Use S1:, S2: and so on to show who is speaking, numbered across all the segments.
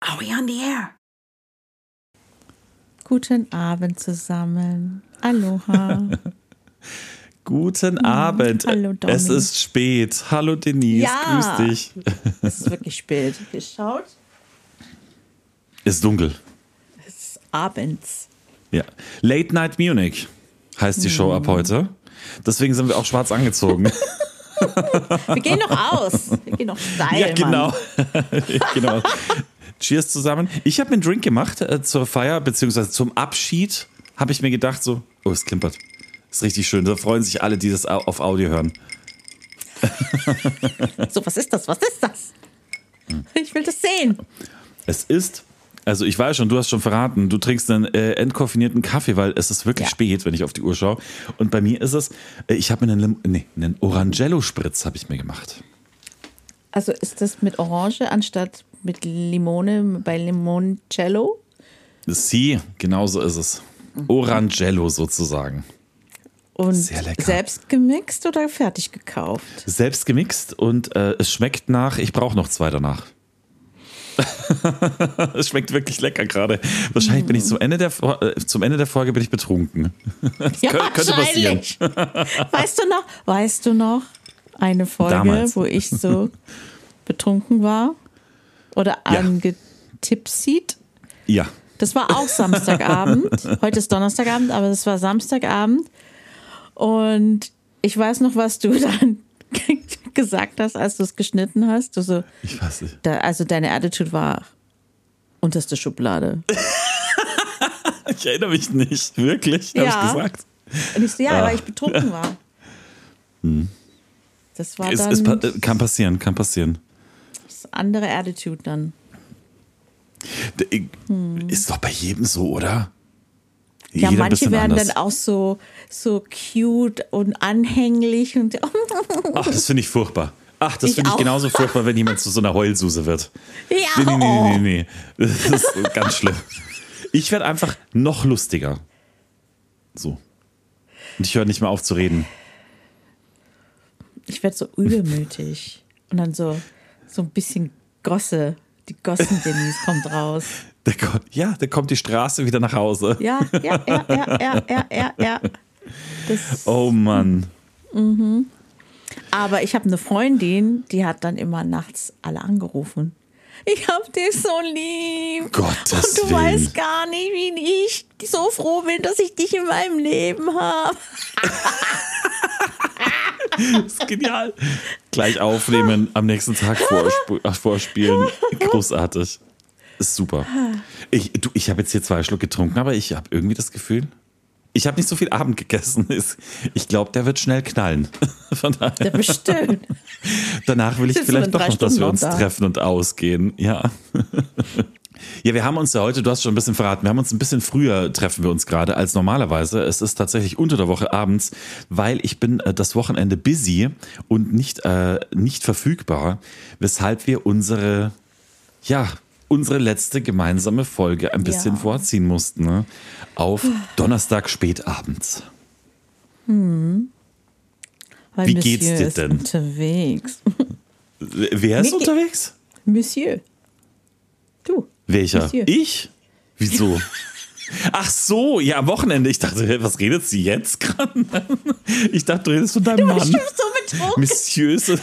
S1: Are we on the air?
S2: Guten Abend zusammen. Aloha.
S3: Guten Abend.
S2: Hallo, Domi.
S3: Es ist spät. Hallo Denise,
S2: Ja.
S3: grüß dich.
S2: Es ist wirklich spät. Geschaut?
S3: Ist dunkel.
S2: Es ist abends.
S3: Ja. Late Night Munich heißt die Show ab heute. Deswegen sind wir auch schwarz angezogen.
S2: Wir gehen noch aus. Wir gehen noch steil,
S3: Ja, genau.
S2: Mann.
S3: Genau. Cheers zusammen. Ich habe mir einen Drink gemacht zur Feier, beziehungsweise zum Abschied, habe ich mir gedacht so, oh, es klimpert. Ist richtig schön. Da freuen sich alle, die das auf Audio hören.
S2: So, was ist das? Was ist das? Ich will das sehen.
S3: Es ist, also ich weiß schon, du hast schon verraten, du trinkst einen entkoffinierten Kaffee, weil es ist wirklich spät, wenn ich auf die Uhr schaue. Und bei mir ist es, ich habe mir einen Orangello-Spritz habe ich mir gemacht.
S2: Also ist das mit Orange anstatt mit Limone bei Limoncello?
S3: Sie, genau so ist es. Orangello sozusagen.
S2: Und
S3: Sehr lecker.
S2: selbst gemixt oder fertig gekauft?
S3: Selbst gemixt und es schmeckt nach, ich brauche noch 2 danach. Es schmeckt wirklich lecker gerade. Wahrscheinlich bin ich zum Ende der Folge bin ich betrunken. Das
S2: Ja,
S3: könnte passieren.
S2: wahrscheinlich. Weißt du noch eine Folge,
S3: Damals.
S2: wo ich so betrunken war? Oder
S3: Ja.
S2: angetipsied?
S3: Ja.
S2: Das war auch Samstagabend. Heute ist Donnerstagabend, aber das war Samstagabend. Und ich weiß noch, was du dann gesagt hast, als du es geschnitten hast. Du so,
S3: Ich weiß nicht.
S2: also deine Attitude war unterste Schublade.
S3: Ich erinnere mich nicht. Wirklich? Habe
S2: Ja.
S3: ich gesagt?
S2: Und ich so, ja, weil ich betrunken war. Das war dann
S3: Kann passieren.
S2: das andere Attitude dann.
S3: Ist doch bei jedem so, oder?
S2: Ja,
S3: Jeder ein
S2: manche
S3: bisschen
S2: werden
S3: anders.
S2: dann auch so cute und anhänglich und
S3: Ach, das finde ich furchtbar. Ach, das
S2: Ich
S3: finde ich
S2: auch.
S3: genauso furchtbar, wenn jemand zu so einer Heulsuse wird.
S2: ja,
S3: Nee. Das ist ganz schlimm. Ich werde einfach noch lustiger. So. Und ich höre nicht mehr auf zu reden.
S2: Ich werde so übermütig und dann so ein bisschen Gosse. Die Gossen-Denise kommt raus.
S3: Da kommt die Straße wieder nach Hause.
S2: Ja. Das,
S3: Oh Mann.
S2: aber ich habe eine Freundin, die hat dann immer nachts alle angerufen. Ich hab dich so lieb.
S3: Gottes
S2: Und du
S3: Willen.
S2: weißt gar nicht, wie ich so froh bin, dass ich dich in meinem Leben habe.
S3: Das ist genial. Gleich aufnehmen, am nächsten Tag vorspielen. Großartig. Ist super. Ich habe jetzt hier 2 Schluck getrunken, aber ich habe irgendwie das Gefühl, ich habe nicht so viel Abend gegessen. Ich glaube, der wird schnell knallen. Von daher.
S2: Der bestimmt.
S3: Danach will ich
S2: Sitzt du
S3: vielleicht
S2: in
S3: doch
S2: 3
S3: noch, dass wir
S2: Stunden
S3: uns
S2: noch da?
S3: treffen und ausgehen. Ja. Ja, wir haben uns ja heute, du hast schon ein bisschen verraten, wir haben uns ein bisschen früher treffen wir uns gerade als normalerweise. Es ist tatsächlich unter der Woche abends, weil ich bin das Wochenende busy und nicht verfügbar, weshalb wir unsere letzte gemeinsame Folge ein bisschen vorziehen mussten. Ne? Auf Donnerstag spätabends.
S2: Weil
S3: Wie
S2: Monsieur
S3: geht's dir
S2: ist
S3: denn?
S2: unterwegs.
S3: Wer ist
S2: Mir ge-
S3: unterwegs?
S2: Monsieur. Du.
S3: Welcher?
S2: Monsieur.
S3: Ich? Wieso? Ach so, ja, am Wochenende. Ich dachte, hä, was redet sie jetzt gerade? Ich dachte, du redest von deinem Mann.
S2: Bestimmt so betrunken.
S3: Monsieur.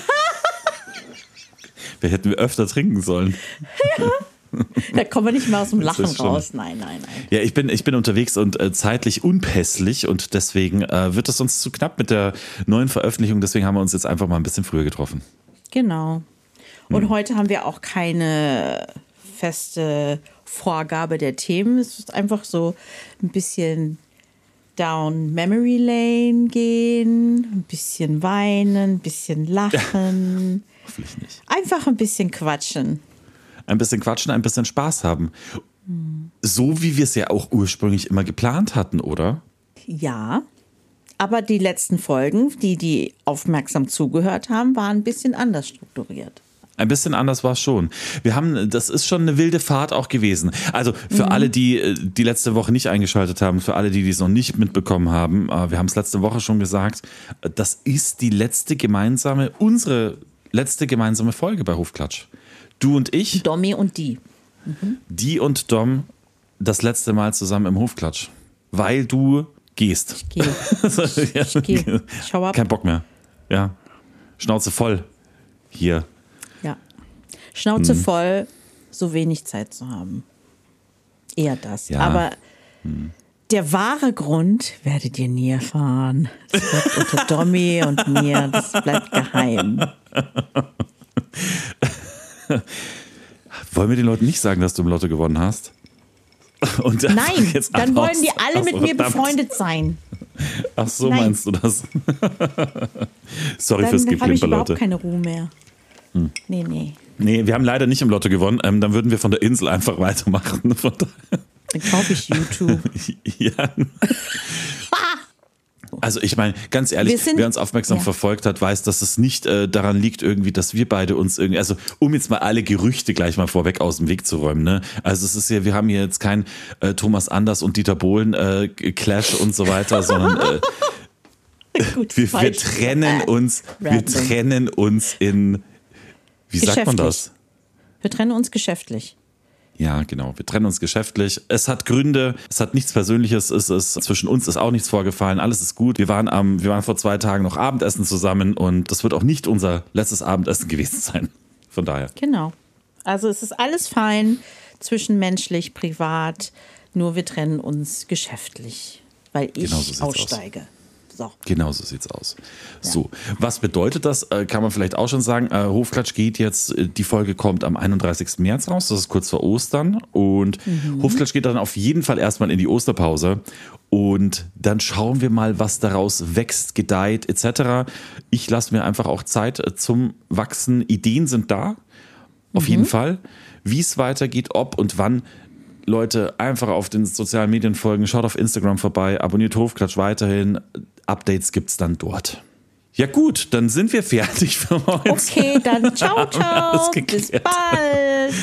S3: Wir hätten wir öfter trinken sollen.
S2: Da kommen wir nicht mehr aus dem
S3: Das
S2: Lachen
S3: ist schon-
S2: raus. Nein.
S3: Ja, ich bin unterwegs und zeitlich unpässlich und deswegen wird es uns zu knapp mit der neuen Veröffentlichung. Deswegen haben wir uns jetzt einfach mal ein bisschen früher getroffen.
S2: Genau. Und heute haben wir auch keine feste Vorgabe der Themen. Es ist einfach so ein bisschen down Memory Lane gehen, ein bisschen weinen, ein bisschen lachen.
S3: Hoffentlich nicht.
S2: Einfach ein bisschen quatschen.
S3: Ein bisschen quatschen, ein bisschen Spaß haben. So wie wir es ja auch ursprünglich immer geplant hatten, oder?
S2: Ja, aber die letzten Folgen, die aufmerksam zugehört haben, waren ein bisschen anders strukturiert.
S3: Ein bisschen anders war es schon. Das ist schon eine wilde Fahrt auch gewesen. Also für alle, die die letzte Woche nicht eingeschaltet haben, für alle, die es noch nicht mitbekommen haben, wir haben es letzte Woche schon gesagt, das ist unsere letzte gemeinsame Folge bei Hofklatsch. Du und ich.
S2: Domi und die.
S3: Die und Dom das letzte Mal zusammen im Hofklatsch. Weil du gehst.
S2: Ich gehe. Ich gehe. Ich schau ab.
S3: Kein Bock mehr. Ja. Schnauze voll. Hier.
S2: Ja. Schnauze voll, so wenig Zeit zu haben. Eher das.
S3: Ja.
S2: Aber der wahre Grund werdet ihr nie erfahren. Das bleibt unter Domi und mir. Das bleibt geheim.
S3: Wollen wir den Leuten nicht sagen, dass du im Lotto gewonnen hast? Und
S2: Nein,
S3: jetzt
S2: dann wollen die
S3: raus.
S2: alle
S3: Ach so,
S2: mit mir
S3: verdammt.
S2: befreundet sein.
S3: Ach so,
S2: Nein.
S3: meinst du das? Sorry
S2: Dann
S3: fürs
S2: habe ich
S3: Geklimper,
S2: überhaupt
S3: Leute.
S2: keine Ruhe mehr. Nee.
S3: Nee, wir haben leider nicht im Lotto gewonnen. Dann würden wir von der Insel einfach weitermachen. Von daher.
S2: Dann kaufe ich YouTube.
S3: Ja. Also ich meine, ganz ehrlich, wer uns aufmerksam verfolgt hat, weiß, dass es nicht daran liegt irgendwie, dass wir beide uns irgendwie, also um jetzt mal alle Gerüchte gleich mal vorweg aus dem Weg zu räumen, ne? Also es ist ja, wir haben hier jetzt kein Thomas Anders und Dieter Bohlen Clash und so weiter, sondern
S2: Gut,
S3: wir trennen uns in, wie sagt man das?
S2: Wir trennen uns geschäftlich.
S3: Ja, genau. Wir trennen uns geschäftlich. Es hat Gründe, es hat nichts Persönliches, zwischen uns ist auch nichts vorgefallen, alles ist gut. Wir waren vor 2 Tagen noch Abendessen zusammen und das wird auch nicht unser letztes Abendessen gewesen sein. Von daher.
S2: Genau. Also es ist alles fein, zwischenmenschlich, privat, nur wir trennen uns geschäftlich, weil ich
S3: Genau so sieht's
S2: aussteige. So.
S3: Genau so sieht's aus. So, was bedeutet das? Kann man vielleicht auch schon sagen. Hofklatsch geht jetzt, die Folge kommt am 31. März raus, das ist kurz vor Ostern. Und Hofklatsch geht dann auf jeden Fall erstmal in die Osterpause. Und dann schauen wir mal, was daraus wächst, gedeiht etc. Ich lasse mir einfach auch Zeit zum Wachsen. Ideen sind da, auf jeden Fall. Wie es weitergeht, ob und wann. Leute, einfach auf den sozialen Medien folgen, schaut auf Instagram vorbei, abonniert Hofklatsch weiterhin. Updates gibt's dann dort. Ja gut, dann sind wir fertig für heute.
S2: Okay, dann ciao, ciao.
S3: Bis
S2: Bis bald.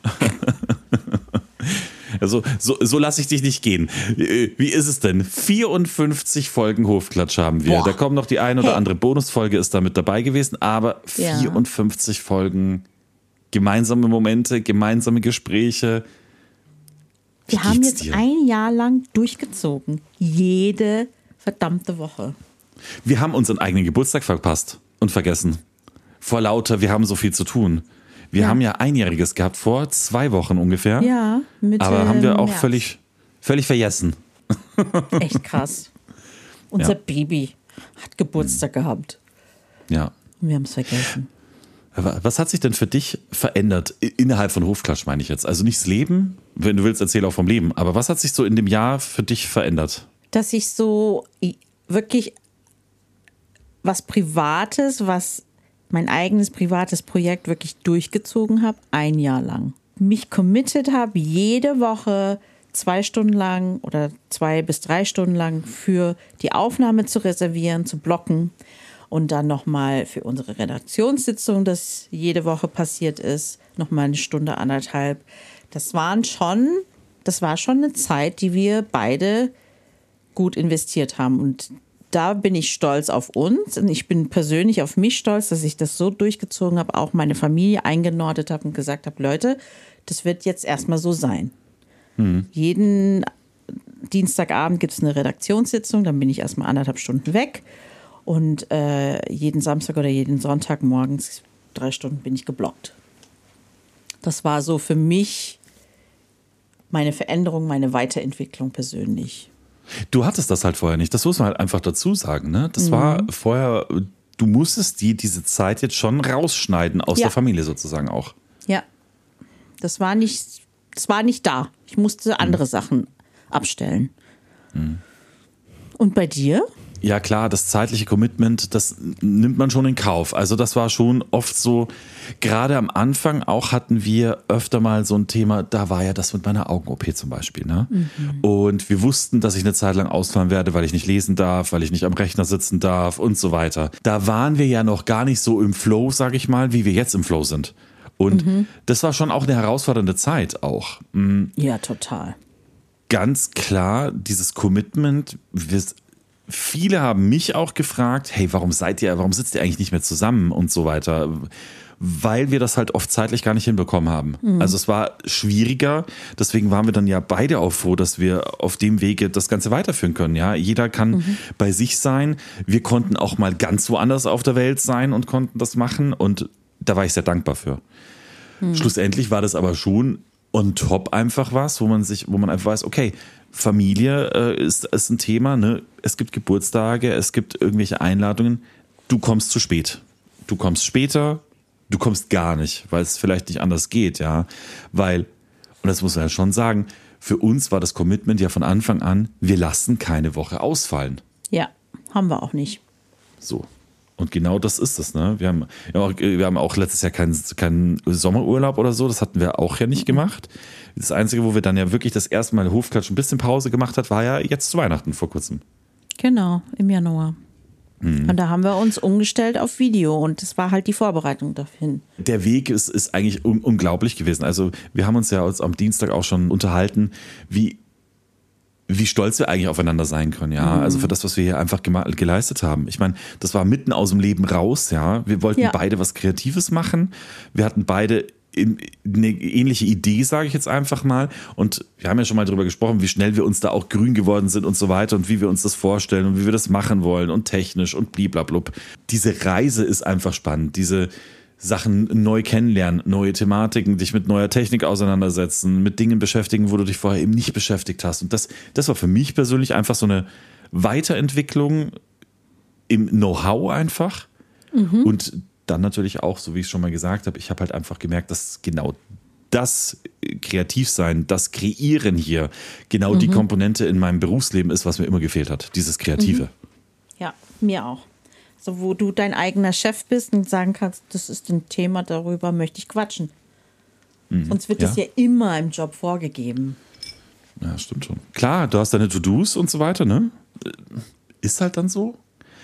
S3: Also, so lasse ich dich nicht gehen. Wie ist es denn? 54 Folgen Hofklatsch haben wir.
S2: Boah.
S3: Da kommt noch die ein oder andere Bonusfolge, ist da mit dabei gewesen, aber 54 Folgen, gemeinsame Momente, gemeinsame Gespräche.
S2: Wir haben jetzt ein Jahr lang durchgezogen. Jede verdammte Woche.
S3: Wir haben unseren eigenen Geburtstag verpasst und vergessen. Vor lauter, wir haben so viel zu tun. Wir haben ja Einjähriges gehabt, vor 2 Wochen ungefähr.
S2: Ja, Mitte
S3: aber haben wir auch
S2: März.
S3: völlig vergessen.
S2: Echt krass. Unser Baby hat Geburtstag gehabt.
S3: Ja.
S2: Und wir haben es vergessen.
S3: Was hat sich denn für dich verändert innerhalb von Hofklatsch, meine ich jetzt? Also nicht das Leben, wenn du willst, erzähl auch vom Leben. Aber was hat sich so in dem Jahr für dich verändert?
S2: Dass ich so wirklich was Privates, was mein eigenes privates Projekt wirklich durchgezogen habe, 1 Jahr lang. Mich committed habe, jede Woche 2 Stunden lang oder 2 bis 3 Stunden lang für die Aufnahme zu reservieren, zu blocken. Und dann nochmal für unsere Redaktionssitzung, das jede Woche passiert ist, nochmal 1 Stunde, 1,5. Das war schon eine Zeit, die wir beide gut investiert haben. Und da bin ich stolz auf uns. Und ich bin persönlich auf mich stolz, dass ich das so durchgezogen habe, auch meine Familie eingenordet habe und gesagt habe, Leute, das wird jetzt erstmal so sein. Jeden Dienstagabend gibt es eine Redaktionssitzung, dann bin ich erstmal 1,5 Stunden weg. Und jeden Samstag oder jeden Sonntag morgens 3 Stunden bin ich geblockt. Das war so für mich meine Veränderung, meine Weiterentwicklung persönlich.
S3: Du hattest das halt vorher nicht. Das muss man halt einfach dazu sagen. Ne? Das war vorher, du musstest diese Zeit jetzt schon rausschneiden aus der Familie sozusagen auch.
S2: Ja, das war nicht da. Ich musste andere Sachen abstellen. Und bei dir?
S3: Ja klar, das zeitliche Commitment, das nimmt man schon in Kauf. Also das war schon oft so, gerade am Anfang auch hatten wir öfter mal so ein Thema, da war ja das mit meiner Augen-OP zum Beispiel. Ne? Und wir wussten, dass ich eine Zeit lang ausfallen werde, weil ich nicht lesen darf, weil ich nicht am Rechner sitzen darf und so weiter. Da waren wir ja noch gar nicht so im Flow, sage ich mal, wie wir jetzt im Flow sind. Und das war schon auch eine herausfordernde Zeit auch.
S2: Ja, total.
S3: Ganz klar, dieses Commitment, viele haben mich auch gefragt, hey, warum sitzt ihr eigentlich nicht mehr zusammen und so weiter? weil wir das halt oft zeitlich gar nicht hinbekommen haben. Also es war schwieriger, deswegen waren wir dann ja beide auch froh, dass wir auf dem Wege das Ganze weiterführen können. Ja, jeder kann bei sich sein. Wir konnten auch mal ganz woanders auf der Welt sein und konnten das machen und da war ich sehr dankbar für. Schlussendlich war das aber schon on top einfach was, wo man einfach weiß, okay, Familie ist ein Thema, ne? Es gibt Geburtstage, es gibt irgendwelche Einladungen. Du kommst zu spät. Du kommst später, du kommst gar nicht, weil es vielleicht nicht anders geht, ja. Weil, und das muss man ja schon sagen, für uns war das Commitment ja von Anfang an, wir lassen keine Woche ausfallen.
S2: Ja, haben wir auch nicht.
S3: So. Und genau das ist es, ne? Wir haben auch letztes Jahr keinen Sommerurlaub oder so, das hatten wir auch ja nicht gemacht. Das Einzige, wo wir dann ja wirklich das erste Mal Hofklatsch ein bisschen Pause gemacht hat, war ja jetzt zu Weihnachten vor kurzem.
S2: Genau, im Januar. Und da haben wir uns umgestellt auf Video und das war halt die Vorbereitung dahin.
S3: Der Weg ist eigentlich unglaublich gewesen. Also wir haben uns ja am Dienstag auch schon unterhalten, wie stolz wir eigentlich aufeinander sein können, ja. Also für das, was wir hier einfach geleistet haben. Ich meine, das war mitten aus dem Leben raus, ja. Wir wollten beide was Kreatives machen. Wir hatten beide eine ähnliche Idee, sage ich jetzt einfach mal. Und wir haben ja schon mal darüber gesprochen, wie schnell wir uns da auch grün geworden sind und so weiter und wie wir uns das vorstellen und wie wir das machen wollen und technisch und bliblablub. Diese Reise ist einfach spannend. Diese Sachen neu kennenlernen, neue Thematiken, dich mit neuer Technik auseinandersetzen, mit Dingen beschäftigen, wo du dich vorher eben nicht beschäftigt hast. Und das war für mich persönlich einfach so eine Weiterentwicklung im Know-how einfach. Und dann natürlich auch, so wie ich es schon mal gesagt habe, ich habe halt einfach gemerkt, dass genau das Kreativsein, das Kreieren hier genau die Komponente in meinem Berufsleben ist, was mir immer gefehlt hat, dieses Kreative.
S2: Ja, mir auch. So, wo du dein eigener Chef bist und sagen kannst, das ist ein Thema, darüber möchte ich quatschen. Sonst wird das ja immer im Job vorgegeben.
S3: Ja, stimmt schon. Klar, du hast deine To-Dos und so weiter, ne? Ist halt dann so.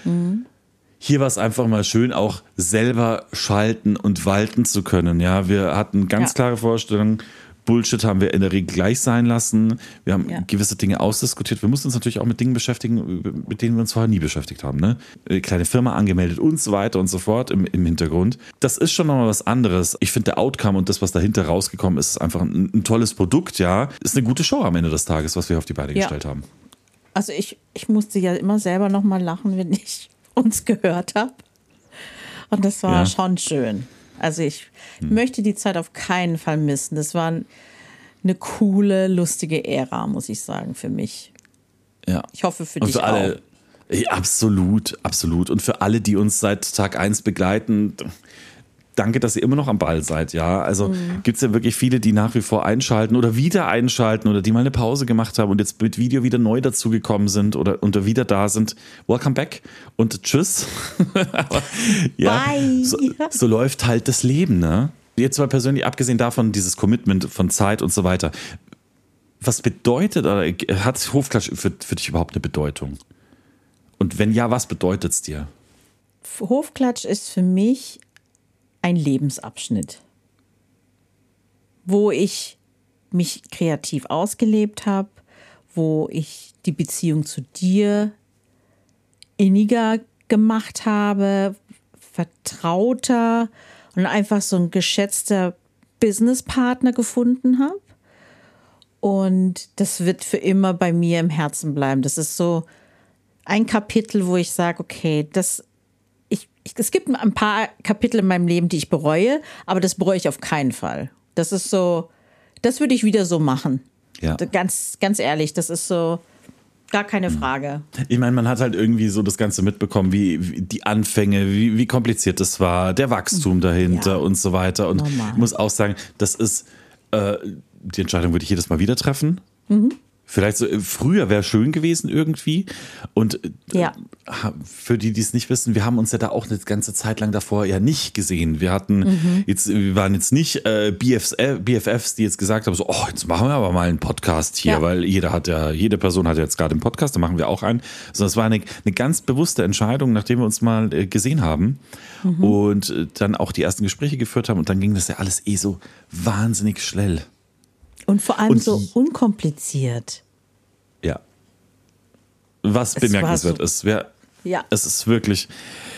S3: Hier war es einfach mal schön, auch selber schalten und walten zu können. Ja, wir hatten ganz klare Vorstellungen. Bullshit haben wir in der Regel gleich sein lassen. Wir haben gewisse Dinge ausdiskutiert. Wir mussten uns natürlich auch mit Dingen beschäftigen, mit denen wir uns vorher nie beschäftigt haben. Ne? Kleine Firma angemeldet und so weiter und so fort im Hintergrund. Das ist schon nochmal was anderes. Ich finde, der Outcome und das, was dahinter rausgekommen ist, ist einfach ein tolles Produkt. Ja, ist eine gute Show am Ende des Tages, was wir auf die Beine gestellt haben.
S2: Also ich musste ja immer selber nochmal lachen, wenn ich uns gehört habe. Und das war schon schön. Also ich möchte die Zeit auf keinen Fall missen. Das war eine coole, lustige Ära, muss ich sagen, für mich. Ja. Ich hoffe für dich auch.
S3: Absolut, absolut. Und für alle, die uns seit Tag 1 begleiten, danke, dass ihr immer noch am Ball seid. Ja, also gibt es ja wirklich viele, die nach wie vor einschalten oder wieder einschalten oder die mal eine Pause gemacht haben und jetzt mit Video wieder neu dazugekommen sind oder wieder da sind. Welcome back und tschüss. Aber,
S2: bye.
S3: So läuft halt das Leben, ne? Jetzt mal persönlich, abgesehen davon, dieses Commitment von Zeit und so weiter. Was bedeutet, oder hat Hofklatsch für dich überhaupt eine Bedeutung? Und wenn ja, was bedeutet es dir?
S2: Hofklatsch ist für mich ein Lebensabschnitt, wo ich mich kreativ ausgelebt habe, wo ich die Beziehung zu dir inniger gemacht habe, vertrauter und einfach so ein geschätzter Businesspartner gefunden habe. Und das wird für immer bei mir im Herzen bleiben. Das ist so ein Kapitel, wo ich sage, okay, es gibt ein paar Kapitel in meinem Leben, die ich bereue, aber das bereue ich auf keinen Fall. Das ist so, das würde ich wieder so machen. Ja. Ganz, ganz ehrlich, das ist so gar keine Frage.
S3: Ich meine, man hat halt irgendwie so das Ganze mitbekommen, wie die Anfänge, wie kompliziert das war, der Wachstum dahinter und so weiter. Und ich muss auch sagen, das ist, die Entscheidung würde ich jedes Mal wieder treffen. Vielleicht so, früher wäre schön gewesen irgendwie. Und für die es nicht wissen, wir haben uns ja da auch eine ganze Zeit lang davor ja nicht gesehen. Wir waren jetzt nicht BFFs, die jetzt gesagt haben, so, oh, jetzt machen wir aber mal einen Podcast hier, weil jede Person hat jetzt gerade einen Podcast, da machen wir auch einen. Sondern es war eine ganz bewusste Entscheidung, nachdem wir uns mal gesehen haben und dann auch die ersten Gespräche geführt haben und dann ging das ja alles so wahnsinnig schnell.
S2: Und vor allem so unkompliziert.
S3: Ja. Was bemerkenswert ist. Es ist wirklich,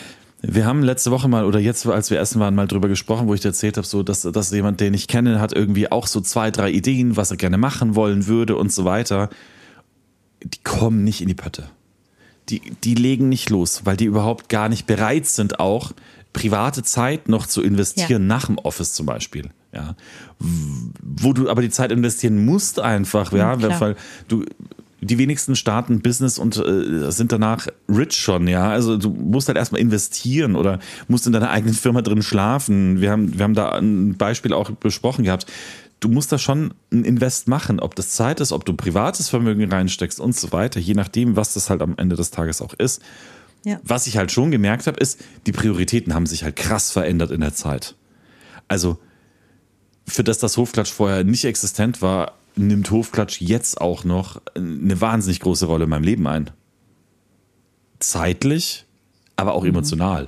S3: Wir haben letzte Woche mal oder jetzt, als wir essen waren, mal drüber gesprochen, wo ich dir erzählt habe, so, dass jemand, den ich kenne, hat irgendwie auch so 2, 3 Ideen, was er gerne machen wollen würde und so weiter. Die kommen nicht in die Pötte. Die legen nicht los, weil die überhaupt gar nicht bereit sind, auch private Zeit noch zu investieren, nach dem Office zum Beispiel. Ja. Wo du aber die Zeit investieren musst einfach, ja, weil die wenigsten starten Business und sind danach rich schon, ja. Also du musst halt erstmal investieren oder musst in deiner eigenen Firma drin schlafen. Wir haben da ein Beispiel auch besprochen gehabt. Du musst da schon ein Invest machen, ob das Zeit ist, ob du privates Vermögen reinsteckst und so weiter, je nachdem, was das halt am Ende des Tages auch ist.
S2: Ja.
S3: Was ich halt schon gemerkt habe, ist, die Prioritäten haben sich halt krass verändert in der Zeit. Also für das Hofklatsch vorher nicht existent war, nimmt Hofklatsch jetzt auch noch eine wahnsinnig große Rolle in meinem Leben ein. Zeitlich, aber auch emotional.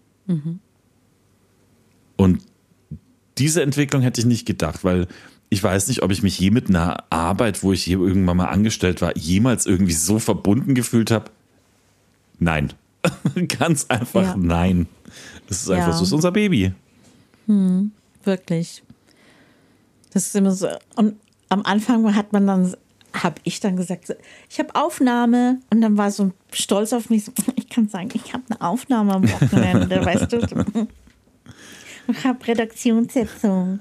S3: Und diese Entwicklung hätte ich nicht gedacht, weil ich weiß nicht, ob ich mich je mit einer Arbeit, wo ich hier irgendwann mal angestellt war, jemals irgendwie so verbunden gefühlt habe. Nein. Ganz einfach nein. Es ist einfach so, es ist unser Baby.
S2: Wirklich. Das ist immer so. Und am Anfang habe ich dann gesagt, ich habe Aufnahme und dann war so stolz auf mich, ich kann sagen, ich habe eine Aufnahme am Wochenende, weißt du. Ich habe Redaktionssitzung.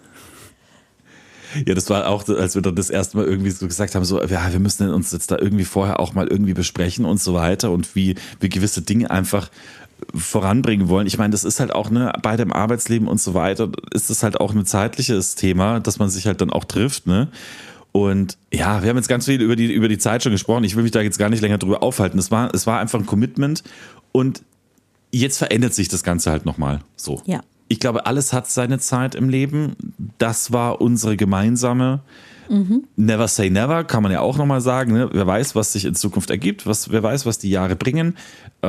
S3: Ja, das war auch, als wir dann das erste Mal irgendwie so gesagt haben, so, ja, wir müssen uns jetzt da irgendwie vorher auch mal irgendwie besprechen und so weiter und wie wir gewisse Dinge einfach voranbringen wollen. Ich meine, das ist halt auch, ne, bei dem Arbeitsleben und so weiter, ist das halt auch ein zeitliches Thema, dass man sich halt dann auch trifft, ne? Und ja, wir haben jetzt ganz viel über die Zeit schon gesprochen. Ich will mich da jetzt gar nicht länger drüber aufhalten. Es war einfach ein Commitment und jetzt verändert sich das Ganze halt nochmal so.
S2: Ja.
S3: Ich glaube, alles hat seine Zeit im Leben. Das war unsere gemeinsame. Never say never, kann man ja auch nochmal sagen. Ne? Wer weiß, was sich in Zukunft ergibt. Wer weiß, was die Jahre bringen.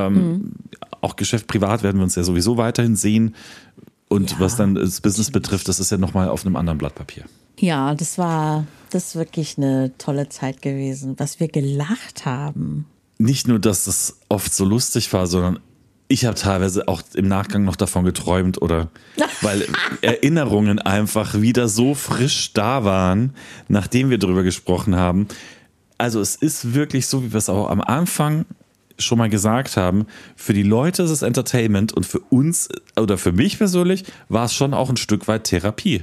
S3: Auch Geschäft, privat werden wir uns ja sowieso weiterhin sehen. Und was dann das Business betrifft, das ist ja nochmal auf einem anderen Blatt Papier.
S2: Ja, das ist wirklich eine tolle Zeit gewesen, was wir gelacht haben.
S3: Nicht nur, dass das oft so lustig war, sondern ich habe teilweise auch im Nachgang noch davon geträumt oder weil Erinnerungen einfach wieder so frisch da waren, nachdem wir darüber gesprochen haben. Also es ist wirklich so, wie wir es auch am Anfang schon mal gesagt haben, für die Leute ist es Entertainment und für uns oder für mich persönlich war es schon auch ein Stück weit Therapie.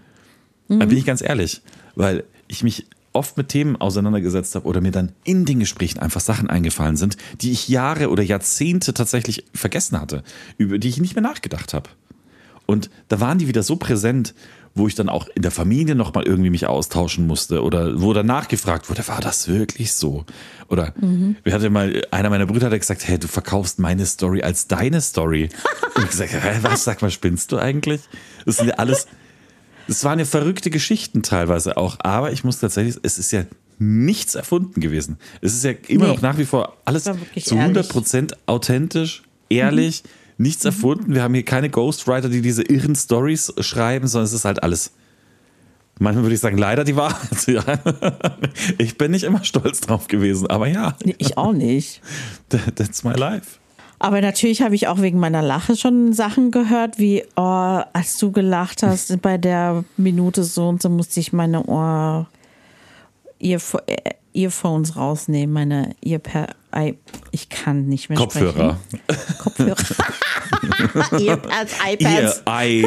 S3: Da bin ich ganz ehrlich, weil ich mich oft mit Themen auseinandergesetzt habe oder mir dann in den Gesprächen einfach Sachen eingefallen sind, die ich Jahre oder Jahrzehnte tatsächlich vergessen hatte, über die ich nicht mehr nachgedacht habe. Und da waren die wieder so präsent, wo ich dann auch in der Familie nochmal irgendwie mich austauschen musste oder wo danach gefragt wurde, war das wirklich so? Oder wir hatten mal, einer meiner Brüder hat gesagt, hey, du verkaufst meine Story als deine Story. Und ich gesagt, was, sag mal, spinnst du eigentlich? Das sind ja alles... Es waren ja verrückte Geschichten teilweise auch, aber ich muss tatsächlich, es ist ja nichts erfunden gewesen. Es ist ja immer noch nach wie vor alles zu 100% authentisch, ehrlich, nichts erfunden. Wir haben hier keine Ghostwriter, die diese irren Stories schreiben, sondern es ist halt alles. Manchmal würde ich sagen, leider die Wahrheit. Ja. Ich bin nicht immer stolz drauf gewesen, aber ja.
S2: Ich auch nicht.
S3: That's my life.
S2: Aber natürlich habe ich auch wegen meiner Lache schon Sachen gehört, wie, oh, als du gelacht hast, bei der Minute so und so musste ich meine Earphones rausnehmen, meine ich kann nicht mehr
S3: Kopfhörer.
S2: Sprechen. Kopfhörer. Earpads, iPads.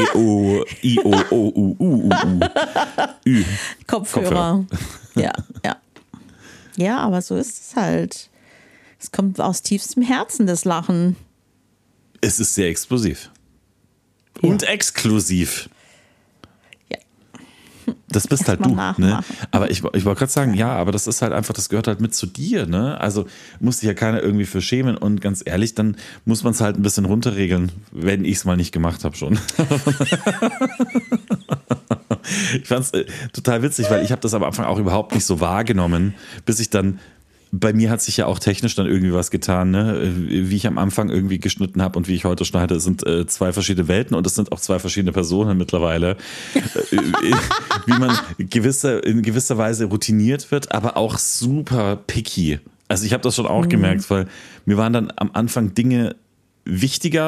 S3: Ü.
S2: Kopfhörer. Ja. Ja, aber so ist es halt. Es kommt aus tiefstem Herzen, das Lachen.
S3: Es ist sehr explosiv. Und exklusiv.
S2: Ja.
S3: Das bist halt du. Ne? Aber ich wollte gerade sagen, ja, aber das ist halt einfach, das gehört halt mit zu dir. Ne? Also muss sich ja keiner irgendwie für schämen. Und ganz ehrlich, dann muss man es halt ein bisschen runterregeln, wenn ich es mal nicht gemacht habe schon. Ich fand es total witzig, weil ich habe das am Anfang auch überhaupt nicht so wahrgenommen, bis ich dann... Bei mir hat sich ja auch technisch dann irgendwie was getan, ne? Wie ich am Anfang irgendwie geschnitten habe und wie ich heute schneide, sind 2 verschiedene Welten und es sind auch 2 verschiedene Personen mittlerweile. Wie man in gewisser Weise routiniert wird, aber auch super picky. Also ich habe das schon auch gemerkt, weil mir waren dann am Anfang Dinge wichtiger,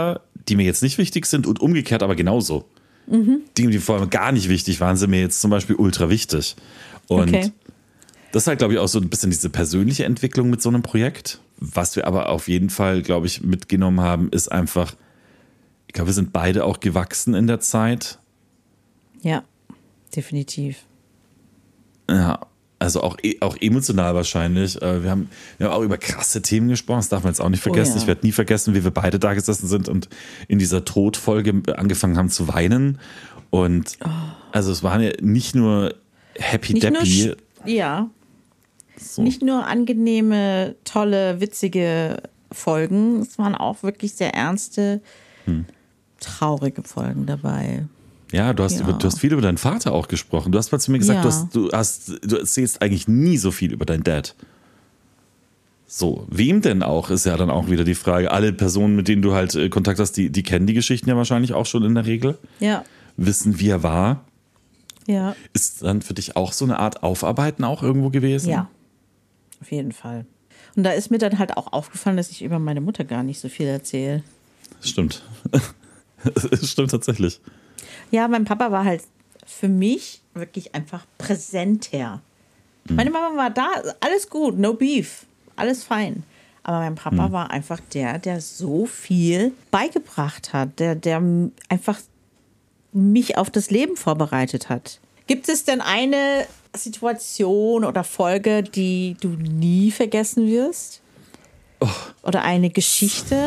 S3: die mir jetzt nicht wichtig sind und umgekehrt aber genauso. Dinge, die vorher gar nicht wichtig waren, sind mir jetzt zum Beispiel ultra wichtig. Und das ist halt, glaube ich, auch so ein bisschen diese persönliche Entwicklung mit so einem Projekt. Was wir aber auf jeden Fall, glaube ich, mitgenommen haben, ist einfach, ich glaube, wir sind beide auch gewachsen in der Zeit.
S2: Ja, definitiv.
S3: Ja, also auch emotional wahrscheinlich. Wir haben auch über krasse Themen gesprochen, das darf man jetzt auch nicht vergessen. Ich werde nie vergessen, wie wir beide da gesessen sind und in dieser Todfolge angefangen haben zu weinen. Und also es waren ja nicht nur happy-deppy.
S2: Ja. So. Nicht nur angenehme, tolle, witzige Folgen, es waren auch wirklich sehr ernste, traurige Folgen dabei.
S3: Ja, du hast viel über deinen Vater auch gesprochen. Du hast mal zu mir gesagt, du erzählst eigentlich nie so viel über deinen Dad. So, wem denn auch, ist ja dann auch wieder die Frage. Alle Personen, mit denen du halt Kontakt hast, die kennen die Geschichten ja wahrscheinlich auch schon in der Regel.
S2: Ja.
S3: Wissen, wie er war.
S2: Ja.
S3: Ist dann für dich auch so eine Art Aufarbeiten auch irgendwo gewesen?
S2: Ja, auf jeden Fall. Und da ist mir dann halt auch aufgefallen, dass ich über meine Mutter gar nicht so viel erzähle.
S3: Stimmt. Stimmt tatsächlich.
S2: Ja, mein Papa war halt für mich wirklich einfach präsenter. Meine Mama war da, alles gut, no beef, alles fein. Aber mein Papa war einfach der so viel beigebracht hat, der einfach mich auf das Leben vorbereitet hat. Gibt es denn eine Situation oder Folge, die du nie vergessen wirst? Oder eine Geschichte?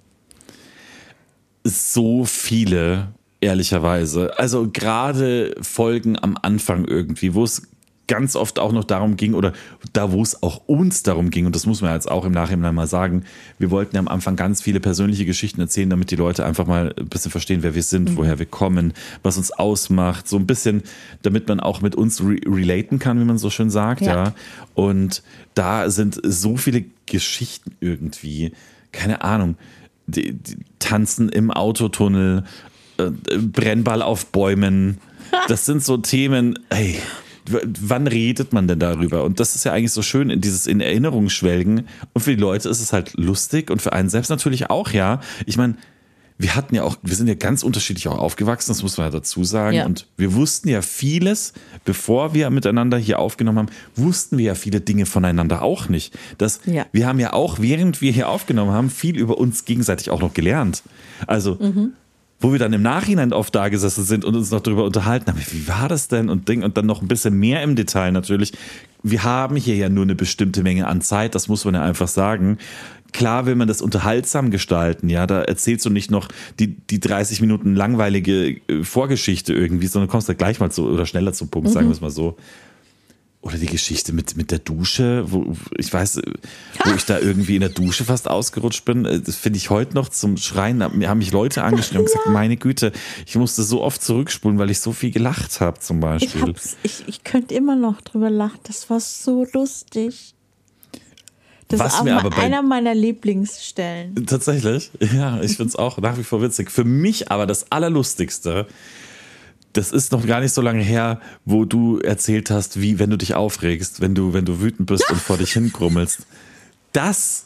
S3: So viele, ehrlicherweise. Also gerade Folgen am Anfang irgendwie, wo es ganz oft auch noch darum ging, oder da, wo es auch uns darum ging, und das muss man jetzt auch im Nachhinein mal sagen, wir wollten ja am Anfang ganz viele persönliche Geschichten erzählen, damit die Leute einfach mal ein bisschen verstehen, wer wir sind, woher wir kommen, was uns ausmacht, so ein bisschen, damit man auch mit uns relaten kann, wie man so schön sagt, ja. Und da sind so viele Geschichten irgendwie, keine Ahnung, die Tanzen im Autotunnel, Brennball auf Bäumen, das sind so Themen, ey, wann redet man denn darüber? Und das ist ja eigentlich so schön, in Erinnerung schwelgen. Und für die Leute ist es halt lustig und für einen selbst natürlich auch, ja. Ich meine, wir sind ja ganz unterschiedlich auch aufgewachsen, das muss man ja dazu sagen. Ja. Und wir wussten ja vieles, bevor wir miteinander hier aufgenommen haben, wussten wir ja viele Dinge voneinander auch nicht. Wir haben ja auch, während wir hier aufgenommen haben, viel über uns gegenseitig auch noch gelernt. Also, wo wir dann im Nachhinein oft da gesessen sind und uns noch darüber unterhalten haben, wie war das denn und dann noch ein bisschen mehr im Detail natürlich. Wir haben hier ja nur eine bestimmte Menge an Zeit, das muss man ja einfach sagen. Klar will man das unterhaltsam gestalten, ja, da erzählst du nicht noch die 30 Minuten langweilige Vorgeschichte irgendwie, sondern kommst da gleich mal oder schneller zum Punkt, sagen wir es mal so. Oder die Geschichte mit der Dusche, wo ich da irgendwie in der Dusche fast ausgerutscht bin. Das finde ich heute noch zum Schreien. Mir haben mich Leute angeschrieben und gesagt, meine Güte, ich musste so oft zurückspulen, weil ich so viel gelacht habe zum Beispiel.
S2: Ich könnte immer noch drüber lachen. Das war so lustig. Das ist auch einer meiner Lieblingsstellen.
S3: Tatsächlich? Ja, ich finde es auch nach wie vor witzig. Für mich aber das Allerlustigste, das ist noch gar nicht so lange her, wo du erzählt hast, wie wenn du dich aufregst, wenn du wütend bist und vor dich hingrummelst. Das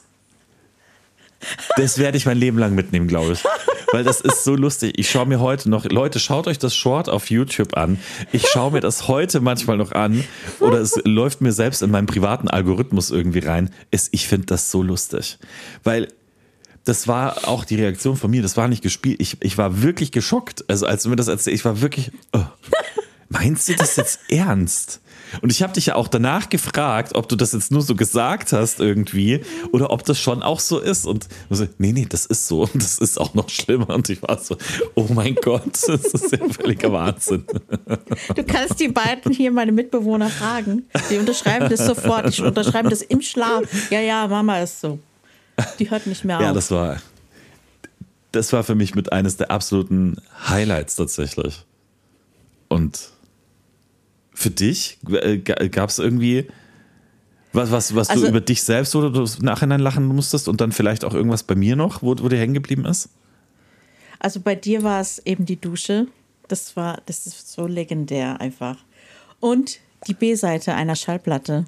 S3: werde ich mein Leben lang mitnehmen, glaube ich. Weil das ist so lustig. Ich schaue mir heute noch, Leute, schaut euch das Short auf YouTube an. Ich schaue mir das heute manchmal noch an oder es läuft mir selbst in meinem privaten Algorithmus irgendwie rein. Ich finde das so lustig. Weil das war auch die Reaktion von mir, das war nicht gespielt. Ich war wirklich geschockt. Also als du mir das erzählst, ich war wirklich, meinst du das jetzt ernst? Und ich habe dich ja auch danach gefragt, ob du das jetzt nur so gesagt hast irgendwie oder ob das schon auch so ist. Und so, nee, das ist so und das ist auch noch schlimmer. Und ich war so, oh mein Gott, das ist ja völliger Wahnsinn.
S2: Du kannst die beiden hier, meine Mitbewohner, fragen. Die unterschreiben das sofort, die unterschreiben das im Schlaf. Ja, Mama ist so. Die hört nicht mehr auf.
S3: Ja, das war für mich mit eines der absoluten Highlights tatsächlich. Und für dich gab es irgendwie was du über dich selbst oder du im Nachhinein lachen musstest und dann vielleicht auch irgendwas bei mir noch, wo dir hängen geblieben ist?
S2: Also bei dir war es eben die Dusche. Das ist so legendär einfach. Und die B-Seite einer Schallplatte.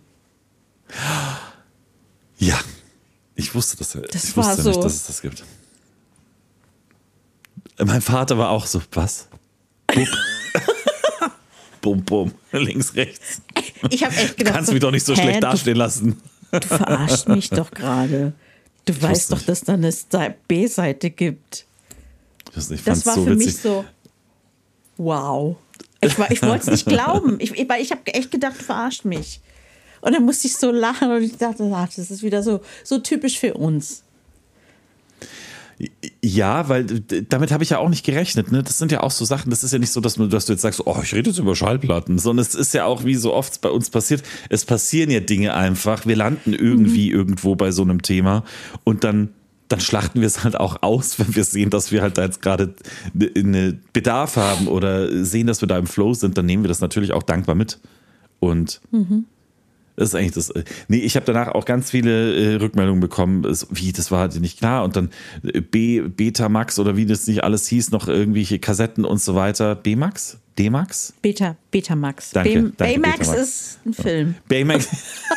S3: Ja. Ich wusste das ja.
S2: Das
S3: ich
S2: war
S3: wusste
S2: so.
S3: Nicht, dass es das gibt. Mein Vater war auch so, was? Bum. Bum, bum. Links, rechts.
S2: Ich habe echt gedacht,
S3: Kannst mich doch nicht so schlecht dastehen lassen.
S2: Du verarschst mich doch gerade. Du weißt doch, dass da eine B-Seite gibt. Das war so für mich so, wow. Ich wollte es nicht glauben. Ich habe echt gedacht, du verarscht mich. Und dann musste ich so lachen und ich dachte, das ist wieder so typisch für uns.
S3: Ja, weil damit habe ich ja auch nicht gerechnet. Ne? Das sind ja auch so Sachen, das ist ja nicht so, dass du jetzt sagst, oh, ich rede jetzt über Schallplatten, sondern es ist ja auch, wie so oft bei uns passiert, es passieren ja Dinge einfach. Wir landen irgendwie irgendwo bei so einem Thema und dann schlachten wir es halt auch aus, wenn wir sehen, dass wir halt da jetzt gerade einen Bedarf haben oder sehen, dass wir da im Flow sind, dann nehmen wir das natürlich auch dankbar mit. Und das ist eigentlich das. Nee, ich habe danach auch ganz viele Rückmeldungen bekommen, das war nicht klar. Und dann Betamax oder wie das nicht alles hieß, noch irgendwelche Kassetten und so weiter. B-Max? D-Max?
S2: Betamax.
S3: Danke,
S2: Baymax
S3: Betamax.
S2: Ist ein Film.
S3: Baymax.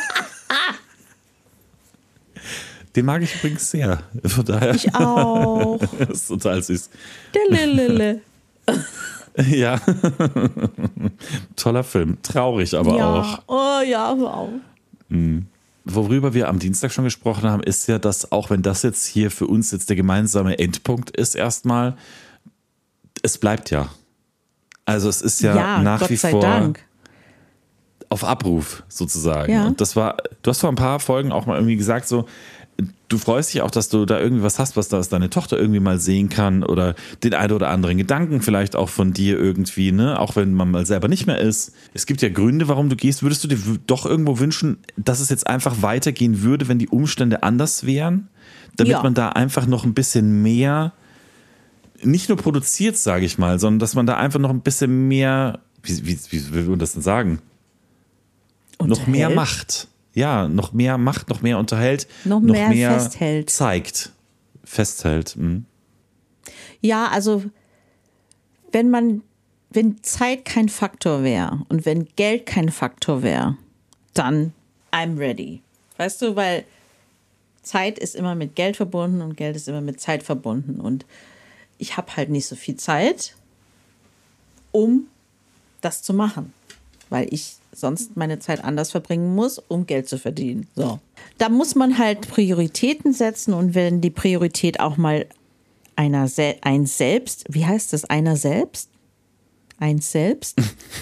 S3: Den mag ich übrigens sehr. Von daher.
S2: Ich auch.
S3: Das ist total süß.
S2: Der Lille.
S3: Ja. Toller Film. Traurig aber auch.
S2: Oh ja, wow.
S3: Worüber wir am Dienstag schon gesprochen haben, ist ja, dass auch wenn das jetzt hier für uns jetzt der gemeinsame Endpunkt ist erstmal, es bleibt ja. Also es ist ja nach
S2: Gott
S3: wie
S2: sei
S3: vor
S2: Dank.
S3: auf Abruf sozusagen.
S2: Ja.
S3: Und du hast vor ein paar Folgen auch mal irgendwie gesagt, so, du freust dich auch, dass du da irgendwie was hast, was deine Tochter irgendwie mal sehen kann oder den einen oder anderen Gedanken vielleicht auch von dir irgendwie, ne, auch wenn man mal selber nicht mehr ist. Es gibt ja Gründe, warum du gehst. Würdest du dir doch irgendwo wünschen, dass es jetzt einfach weitergehen würde, wenn die Umstände anders wären? Damit man da einfach noch ein bisschen mehr, nicht nur produziert, sage ich mal, sondern dass man da einfach noch ein bisschen mehr, wie will man das denn sagen?
S2: Unterhält?
S3: Noch mehr macht. Ja, noch mehr macht, noch mehr unterhält,
S2: noch mehr festhält.
S3: Zeigt. Festhält.
S2: Ja, also wenn Zeit kein Faktor wäre und wenn Geld kein Faktor wäre, dann I'm ready. Weißt du, weil Zeit ist immer mit Geld verbunden und Geld ist immer mit Zeit verbunden. Und ich habe halt nicht so viel Zeit, um das zu machen, weil ich sonst meine Zeit anders verbringen muss, um Geld zu verdienen. So. Da muss man halt Prioritäten setzen und wenn die Priorität auch mal ein selbst, wie heißt das, einer selbst? Eins selbst?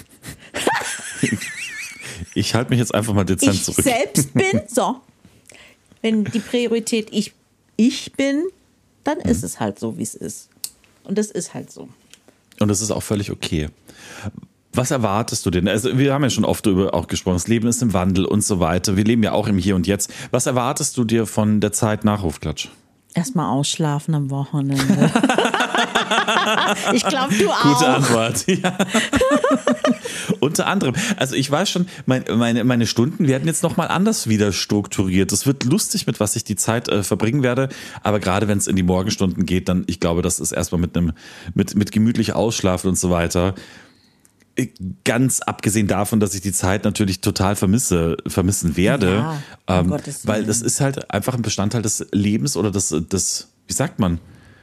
S3: Ich halte mich jetzt einfach mal dezent zurück.
S2: Ich selbst bin, so. Wenn die Priorität ich bin, dann ist es halt so, wie es ist. Und das ist halt so.
S3: Und das ist auch völlig okay. Was erwartest du denn? Also wir haben ja schon oft darüber auch gesprochen, das Leben ist im Wandel und so weiter. Wir leben ja auch im Hier und Jetzt. Was erwartest du dir von der Zeit nach Hofklatsch?
S2: Erstmal ausschlafen am Wochenende. Ich glaube, du auch.
S3: Gute Antwort. Ja. Unter anderem. Also ich weiß schon, meine Stunden werden jetzt nochmal anders wieder strukturiert. Es wird lustig, mit was ich die Zeit verbringen werde. Aber gerade wenn es in die Morgenstunden geht, dann, ich glaube, das ist erstmal mit gemütlich ausschlafen und so weiter. Ganz abgesehen davon, dass ich die Zeit natürlich total vermissen werde,
S2: Ja,
S3: weil das ist halt einfach ein Bestandteil des Lebens oder des wie sagt man?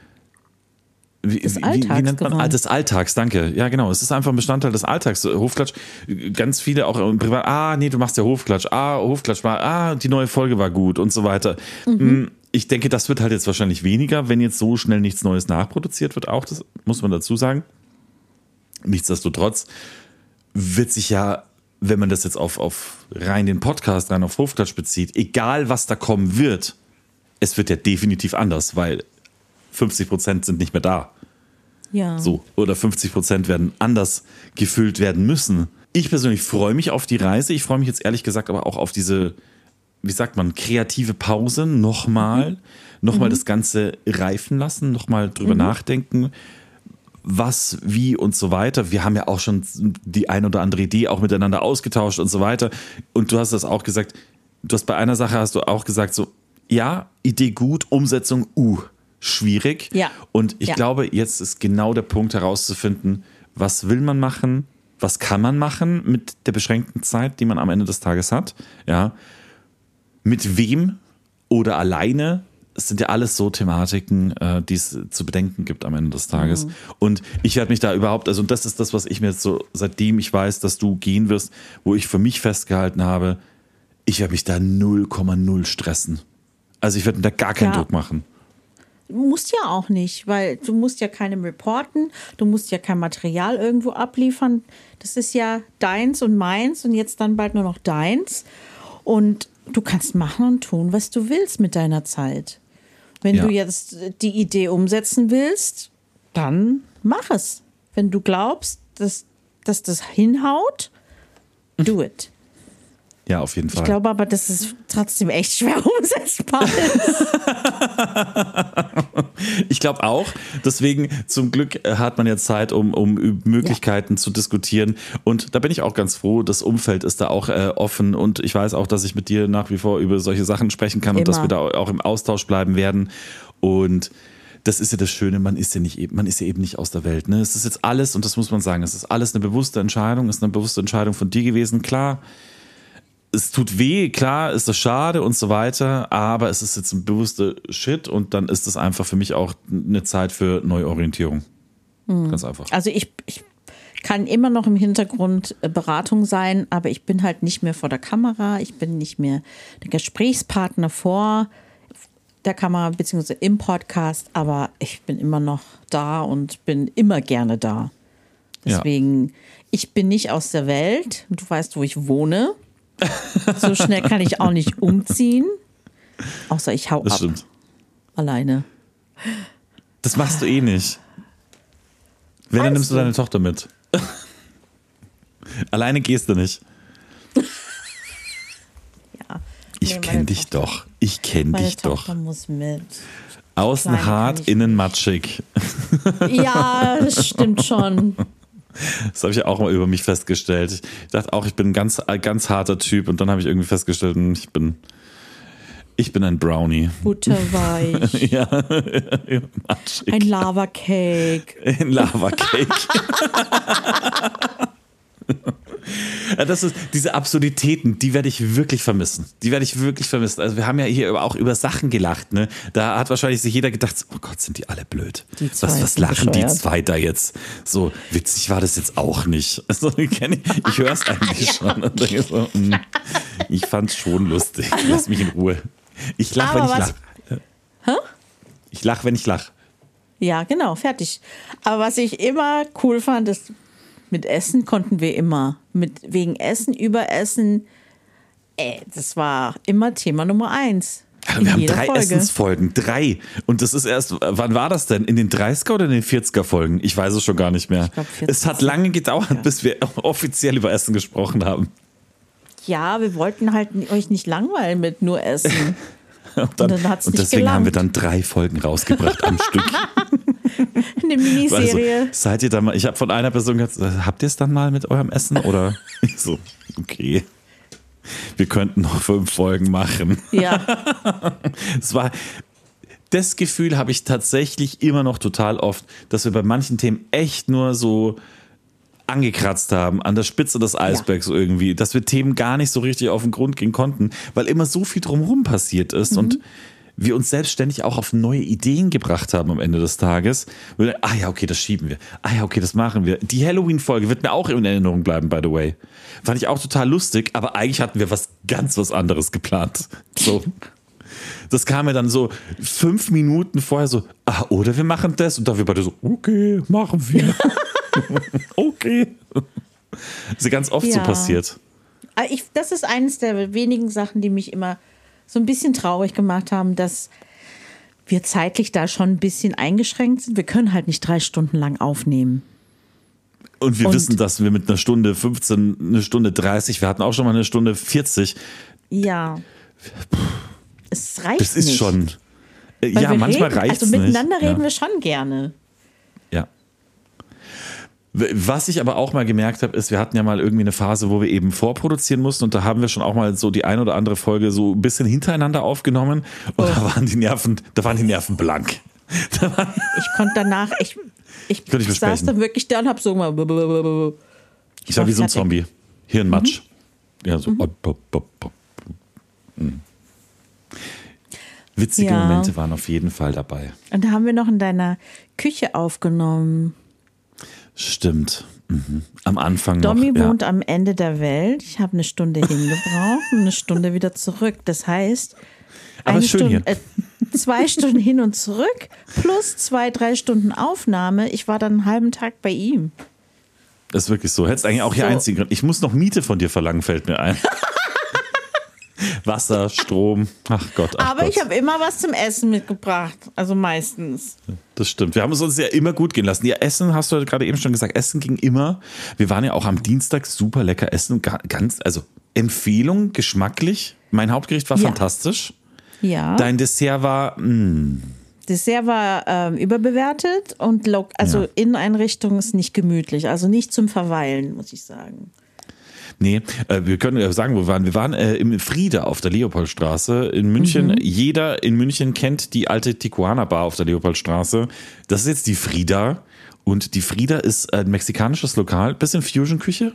S3: Wie nennt man? Des Alltags, danke. Ja, genau. Es ist einfach ein Bestandteil des Alltags. Hofklatsch, ganz viele auch im Privat, nee, du machst ja Hofklatsch, Hofklatsch war, die neue Folge war gut und so weiter. Ich denke, das wird halt jetzt wahrscheinlich weniger, wenn jetzt so schnell nichts Neues nachproduziert wird, auch das muss man dazu sagen. Nichtsdestotrotz wird sich ja, wenn man das jetzt auf rein den Podcast, rein auf Hofklatsch bezieht, egal was da kommen wird, es wird ja definitiv anders, weil 50% sind nicht mehr da.
S2: Ja.
S3: So, oder 50% werden anders gefüllt werden müssen. Ich persönlich freue mich auf die Reise. Ich freue mich jetzt ehrlich gesagt aber auch auf diese, wie sagt man, kreative Pause. Nochmal das Ganze reifen lassen, nochmal drüber nachdenken. Was, wie und so weiter. Wir haben ja auch schon die ein oder andere Idee auch miteinander ausgetauscht und so weiter. Und du hast das auch gesagt, bei einer Sache hast du auch gesagt, so, ja, Idee gut, Umsetzung, schwierig.
S2: Ja.
S3: Und ich glaube, jetzt ist genau der Punkt herauszufinden, was will man machen, was kann man machen mit der beschränkten Zeit, die man am Ende des Tages hat. Ja. Mit wem oder alleine es sind ja alles so Thematiken, die es zu bedenken gibt am Ende des Tages. Und ich werde mich da überhaupt, also das ist das, was ich mir jetzt so, seitdem ich weiß, dass du gehen wirst, wo ich für mich festgehalten habe, ich werde mich da 0,0 stressen. Also ich werde mir da gar keinen Druck machen.
S2: Du musst ja auch nicht, weil du musst ja keinem reporten, du musst ja kein Material irgendwo abliefern. Das ist ja deins und meins und jetzt dann bald nur noch deins. Und du kannst machen und tun, was du willst mit deiner Zeit. Wenn du jetzt die Idee umsetzen willst, dann mach es. Wenn du glaubst, dass das hinhaut, do it.
S3: Ja, auf jeden Fall.
S2: Ich glaube aber, dass es trotzdem echt schwer umsetzbar ist.
S3: Ich glaube auch. Deswegen, zum Glück hat man jetzt Zeit, um Möglichkeiten zu diskutieren. Und da bin ich auch ganz froh. Das Umfeld ist da auch offen. Und ich weiß auch, dass ich mit dir nach wie vor über solche Sachen sprechen kann und dass wir da auch im Austausch bleiben werden. Und das ist ja das Schöne, man ist ja eben nicht aus der Welt. Ne? Es ist jetzt alles, und das muss man sagen, es ist alles eine bewusste Entscheidung, es ist eine bewusste Entscheidung von dir gewesen. Klar, es tut weh, klar, ist das schade und so weiter, aber es ist jetzt ein bewusster Shit und dann ist es einfach für mich auch eine Zeit für Neuorientierung. Ganz einfach.
S2: Also ich kann immer noch im Hintergrund Beratung sein, aber ich bin halt nicht mehr vor der Kamera, ich bin nicht mehr der Gesprächspartner vor der Kamera beziehungsweise im Podcast, aber ich bin immer noch da und bin immer gerne da. Deswegen, ich bin nicht aus der Welt, du weißt, wo ich wohne. So schnell kann ich auch nicht umziehen. Außer ich hau ab.
S3: Stimmt.
S2: Alleine.
S3: Das machst du eh nicht. Wenn, dann nimmst du deine Tochter mit. Alleine gehst du nicht.
S2: Ja.
S3: Ich kenne dich doch. Ich kenne dich doch.
S2: Tochter muss mit.
S3: Außen hart, innen matschig.
S2: Ja, das stimmt schon.
S3: Das habe ich ja auch mal über mich festgestellt. Ich dachte auch, ich bin ein ganz harter Typ und dann habe ich irgendwie festgestellt, ich bin ein Brownie.
S2: Butterweich.
S3: Ja, matschig.
S2: Ein Lava-Cake.
S3: Ein Lava-Cake. Das ist, diese Absurditäten, die werde ich wirklich vermissen. Also wir haben ja hier auch über Sachen gelacht, ne? Da hat wahrscheinlich sich jeder gedacht, oh Gott, sind die alle blöd. Was lachen die zwei da jetzt? So witzig war das jetzt auch nicht. Also, ich höre es eigentlich schon und denke so, ich fand's schon lustig. Lass mich in Ruhe. Ich lache, wenn ich lache. Ich lache, wenn ich lache.
S2: Ja, genau, fertig. Aber was ich immer cool fand, ist, mit Essen konnten wir immer. Wegen Essen, Überessen. Das war immer Thema Nummer 1.
S3: Wir haben 3 Essensfolgen. 3. Und das ist erst, wann war das denn? In den 30er oder in den 40er Folgen? Ich weiß es schon gar nicht mehr. Es hat lange gedauert, bis wir offiziell über Essen gesprochen haben.
S2: Ja, wir wollten halt euch nicht langweilen mit nur Essen.
S3: Und deswegen haben wir dann 3 Folgen rausgebracht am Stück.
S2: Eine Miniserie.
S3: Also, seid ihr da mal, ich habe von einer Person gesagt, habt ihr es dann mal mit eurem Essen? Oder ich so, okay. Wir könnten noch 5 Folgen machen.
S2: Ja.
S3: Das Gefühl habe ich tatsächlich immer noch total oft, dass wir bei manchen Themen echt nur so angekratzt haben, an der Spitze des Eisbergs irgendwie, dass wir Themen gar nicht so richtig auf den Grund gehen konnten, weil immer so viel drumherum passiert ist und wir uns selbstständig auch auf neue Ideen gebracht haben am Ende des Tages. Okay, das schieben wir. Okay, das machen wir. Die Halloween-Folge wird mir auch in Erinnerung bleiben, by the way. Fand ich auch total lustig, aber eigentlich hatten wir was anderes geplant. So. Das kam mir dann so 5 Minuten vorher so, oder wir machen das. Und dann wir beide so, okay, machen wir. Okay. Das ist ganz oft so passiert.
S2: Das ist eines der wenigen Sachen, die mich immer so ein bisschen traurig gemacht haben, dass wir zeitlich da schon ein bisschen eingeschränkt sind. Wir können halt nicht 3 Stunden lang aufnehmen.
S3: Und wir wissen, dass wir mit einer Stunde 15, eine Stunde 30, wir hatten auch schon mal eine Stunde 40.
S2: Ja. Es reicht nicht.
S3: Das ist schon. Ja, manchmal reicht es nicht.
S2: Also miteinander reden wir schon gerne.
S3: Ja. Was ich aber auch mal gemerkt habe, ist, wir hatten ja mal irgendwie eine Phase, wo wir eben vorproduzieren mussten und da haben wir schon auch mal so die ein oder andere Folge so ein bisschen hintereinander aufgenommen und da waren die Nerven blank.
S2: Ich konnte danach, ich saß da wirklich da und hab so mal.
S3: Ich war wie so ein Zombie. Hirnmatsch. Ja, so. Witzige
S2: Ja.
S3: Momente waren auf jeden Fall dabei.
S2: Und da haben wir noch in deiner Küche aufgenommen.
S3: Stimmt. Mhm. Am Anfang
S2: Domi
S3: noch.
S2: wohnt am Ende der Welt. Ich habe eine Stunde hingebraucht und eine Stunde wieder zurück. Das heißt,
S3: Aber ist schön hier.
S2: 2 Stunden hin und zurück plus 2-3 Stunden Aufnahme. Ich war dann einen halben Tag bei ihm.
S3: Das ist wirklich so. Hättest eigentlich auch hier
S2: So.
S3: einziehen. Ich muss noch Miete von dir verlangen, fällt mir ein. Wasser, Strom. Ach Gott. Ach
S2: Aber
S3: Gott.
S2: ich habe immer was zum Essen mitgebracht. Also meistens.
S3: Das stimmt. Wir haben es uns ja immer gut gehen lassen. Ja, Essen, hast du gerade eben schon gesagt, Essen ging immer. Wir waren ja auch am Dienstag super lecker essen. Ganz, also Empfehlung, geschmacklich. Mein Hauptgericht war
S2: Ja.
S3: fantastisch.
S2: Ja.
S3: Dein Dessert war,
S2: Dessert war überbewertet und
S3: Ja.
S2: Inneneinrichtung ist nicht gemütlich. Also nicht zum Verweilen, muss ich sagen.
S3: nee, wir können ja sagen, wo wir waren. Wir waren im Frieda auf der Leopoldstraße in München. Jeder in München kennt die alte Tijuana Bar auf der Leopoldstraße. Das ist jetzt die Frieda. Und die Frieda ist ein mexikanisches Lokal, bisschen Fusion-Küche.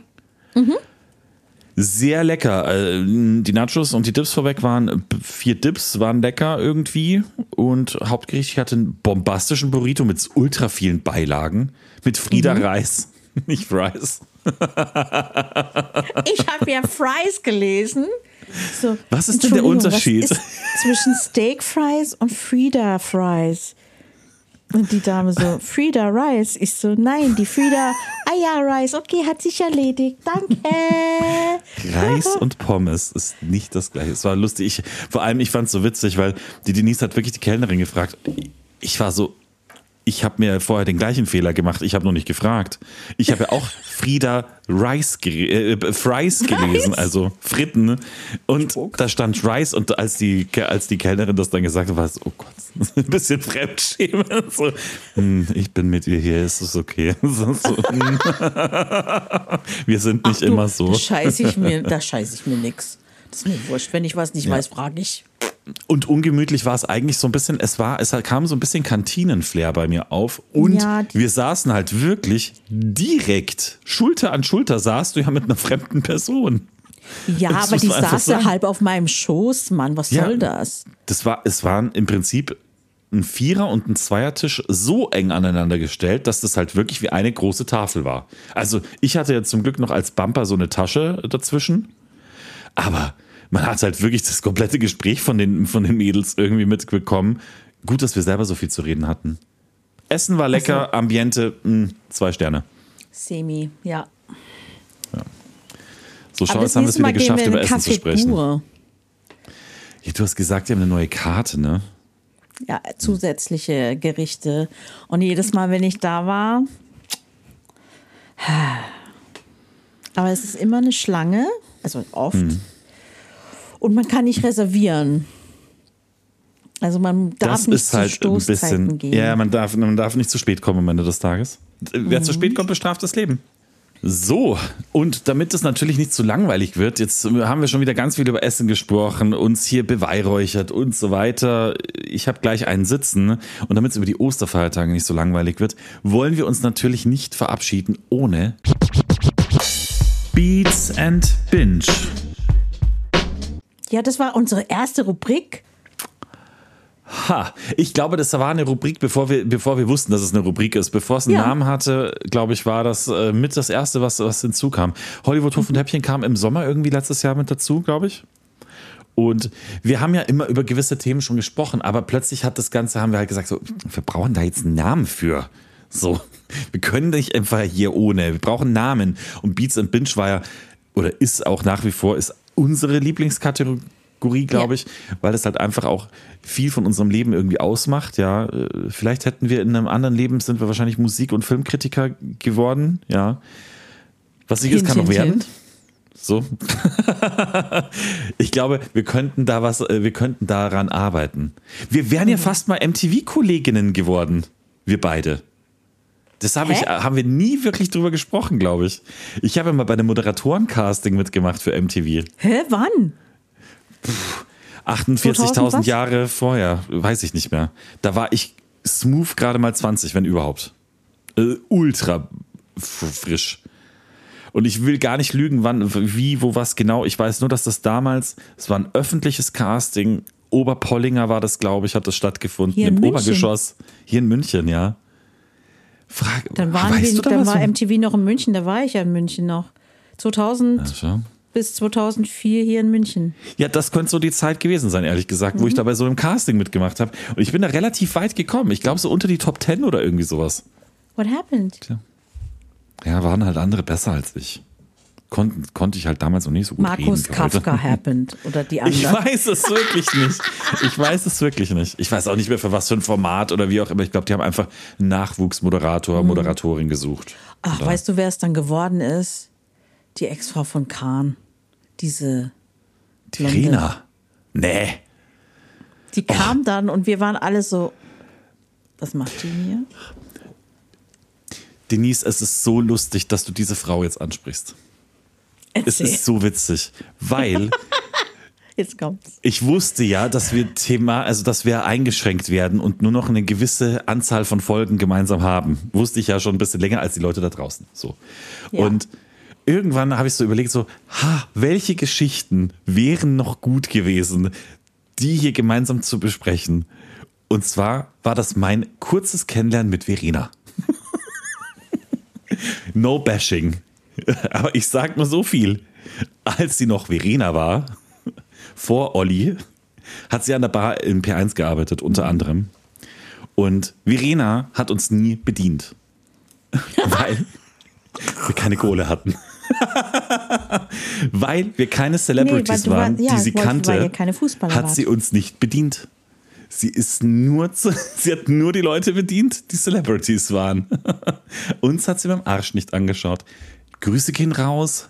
S3: Sehr lecker. Die Nachos und die Dips vorweg waren, 4 Dips waren lecker irgendwie. Und Hauptgericht, ich hatte einen bombastischen Burrito mit ultra vielen Beilagen. Mit Frieda Reis. Nicht Fries.
S2: Ich habe ja Fries gelesen. So,
S3: Was ist denn der
S2: Entschuldigung,
S3: Unterschied?
S2: Was ist zwischen Steak Fries und Frida Fries? Und die Dame so, Frida Rice. Ich so, nein, die Frida, ja, Rice, okay, hat sich erledigt, danke.
S3: Reis und Pommes ist nicht das Gleiche. Es war lustig. Vor allem, ich fand es so witzig, weil die Denise hat wirklich die Kellnerin gefragt. Ich habe mir vorher den gleichen Fehler gemacht. Ich habe noch nicht gefragt. Ich habe ja auch Frida Fries gelesen, also Fritten. Und da stand Rice und als die Kellnerin das dann gesagt hat, war es, oh Gott, ein bisschen fremdschämend. So, ich bin mit ihr hier, ist es okay. So, wir sind nicht immer so.
S2: Da scheiße ich mir nix. Das ist mir wurscht. Wenn ich was nicht weiß, frage ich.
S3: Und ungemütlich war es eigentlich so ein bisschen, es kam so ein bisschen Kantinenflair bei mir auf und
S2: Ja,
S3: wir saßen halt wirklich direkt, Schulter an Schulter saßt du ja mit einer fremden Person.
S2: Ja,
S3: Das
S2: aber
S3: muss
S2: die
S3: man einfach
S2: saß ja
S3: sagen.
S2: halb auf meinem Schoß, Mann. Was
S3: Ja.
S2: soll das?
S3: Es waren im Prinzip ein Vierer- und ein Zweiertisch so eng aneinander gestellt, dass das halt wirklich wie eine große Tafel war. Also ich hatte ja zum Glück noch als Bumper so eine Tasche dazwischen, aber man hat halt wirklich das komplette Gespräch von den Mädels irgendwie mitbekommen. Gut, dass wir selber so viel zu reden hatten. Essen war lecker, Ambiente 2 Sterne.
S2: Semi, ja.
S3: So, schau,
S2: Aber
S3: jetzt haben wir es
S2: nächste
S3: wieder geschafft,
S2: gehen
S3: über
S2: wir in
S3: Essen zu sprechen.
S2: Café
S3: Ja, du hast gesagt, wir haben eine neue Karte, ne?
S2: Ja, zusätzliche Gerichte. Und jedes Mal, wenn ich da war, aber es ist immer eine Schlange, also oft. Und man kann nicht reservieren. Also man darf
S3: Das
S2: nicht
S3: ist
S2: zu
S3: halt ein
S2: Stoßzeiten
S3: bisschen.
S2: gehen.
S3: Ja, man darf nicht zu spät kommen am Ende des Tages. Wer zu spät kommt, bestraft das Leben. So, und damit es natürlich nicht zu langweilig wird, jetzt haben wir schon wieder ganz viel über Essen gesprochen, uns hier beweihräuchert und so weiter. Ich habe gleich einen sitzen und damit es über die Osterfeiertage nicht so langweilig wird, wollen wir uns natürlich nicht verabschieden ohne Beats and Binge.
S2: Ja, das war unsere erste Rubrik.
S3: Ha, ich glaube, das war eine Rubrik, bevor wir wussten, dass es eine Rubrik ist. Bevor es einen
S2: Ja.
S3: Namen hatte, glaube ich, war das mit das Erste, was hinzukam. Hollywood Hof und Häppchen kam im Sommer irgendwie letztes Jahr mit dazu, glaube ich. Und wir haben ja immer über gewisse Themen schon gesprochen, aber plötzlich haben wir halt gesagt, so, wir brauchen da jetzt einen Namen für. So, wir können nicht einfach hier ohne. Wir brauchen Namen. Und Beats and Binge war ja, oder ist auch nach wie vor, ist unsere Lieblingskategorie, glaube ich, weil es halt einfach auch viel von unserem Leben irgendwie ausmacht. Ja, vielleicht hätten wir in einem anderen Leben, sind wir wahrscheinlich Musik- und Filmkritiker geworden. Ja, was nicht ist, kann noch werden. So. Ich glaube, wir könnten daran arbeiten. Wir wären ja fast mal MTV-Kolleginnen geworden. Wir beide. Das haben wir nie wirklich drüber gesprochen, glaube ich. Ich habe ja mal bei einem Moderatoren-Casting mitgemacht für MTV.
S2: Hä, wann?
S3: 48.000 Jahre vorher, weiß ich nicht mehr. Da war ich smooth gerade mal 20, wenn überhaupt. Ultra frisch. Und ich will gar nicht lügen, wann, wie, wo, was genau. Ich weiß nur, dass es war ein öffentliches Casting, Oberpollinger war das, glaube ich, hat das stattgefunden.
S2: Hier in
S3: Im
S2: München?
S3: Obergeschoss. Hier in München, ja.
S2: Dann
S3: weißt du da
S2: dann
S3: was?
S2: war MTV noch in München, da war ich ja in München noch. 2000
S3: Ja, schon.
S2: bis 2004 hier in München.
S3: Ja, das könnte so die Zeit gewesen sein, ehrlich gesagt, wo ich da bei so einem Casting mitgemacht habe. Und ich bin da relativ weit gekommen. Ich glaube, so unter die Top 10 oder irgendwie sowas.
S2: What happened?
S3: Ja, waren halt andere besser als ich. Konnte ich halt damals noch nicht so gut reden.
S2: Markus Kafka happened oder die
S3: Ich
S2: anderen.
S3: weiß es wirklich nicht. Ich weiß es wirklich nicht. Ich weiß auch nicht mehr, für was für ein Format oder wie auch immer. Ich glaube, die haben einfach einen Nachwuchsmoderator, Moderatorin gesucht.
S2: Ach, weißt du, wer es dann geworden ist? Die Ex-Frau von Kahn. Diese
S3: Die Rena. Nee.
S2: Die kam dann und wir waren alle so, was macht die hier?
S3: Denise, es ist so lustig, dass du diese Frau jetzt ansprichst. Es
S2: Erzähl.
S3: ist so witzig, weil
S2: Jetzt kommt's.
S3: ich wusste ja, dass dass wir eingeschränkt werden und nur noch eine gewisse Anzahl von Folgen gemeinsam haben. Wusste ich ja schon ein bisschen länger als die Leute da draußen. So.
S2: Ja.
S3: Und irgendwann habe ich so überlegt, welche Geschichten wären noch gut gewesen, die hier gemeinsam zu besprechen. Und zwar war das mein kurzes Kennenlernen mit Verena. No bashing. Aber ich sag nur so viel. Als sie noch Verena war, vor Olli, hat sie an der Bar in P1 gearbeitet, unter anderem. Und Verena hat uns nie bedient. Weil wir keine Kohle hatten. Weil wir keine Celebrities waren, die sie kannte,
S2: weil ihr keine Fußballer
S3: hat
S2: wart.
S3: sie uns nicht bedient. Sie hat nur die Leute bedient, die Celebrities waren. Uns hat sie beim Arsch nicht angeschaut. Grüße gehen raus.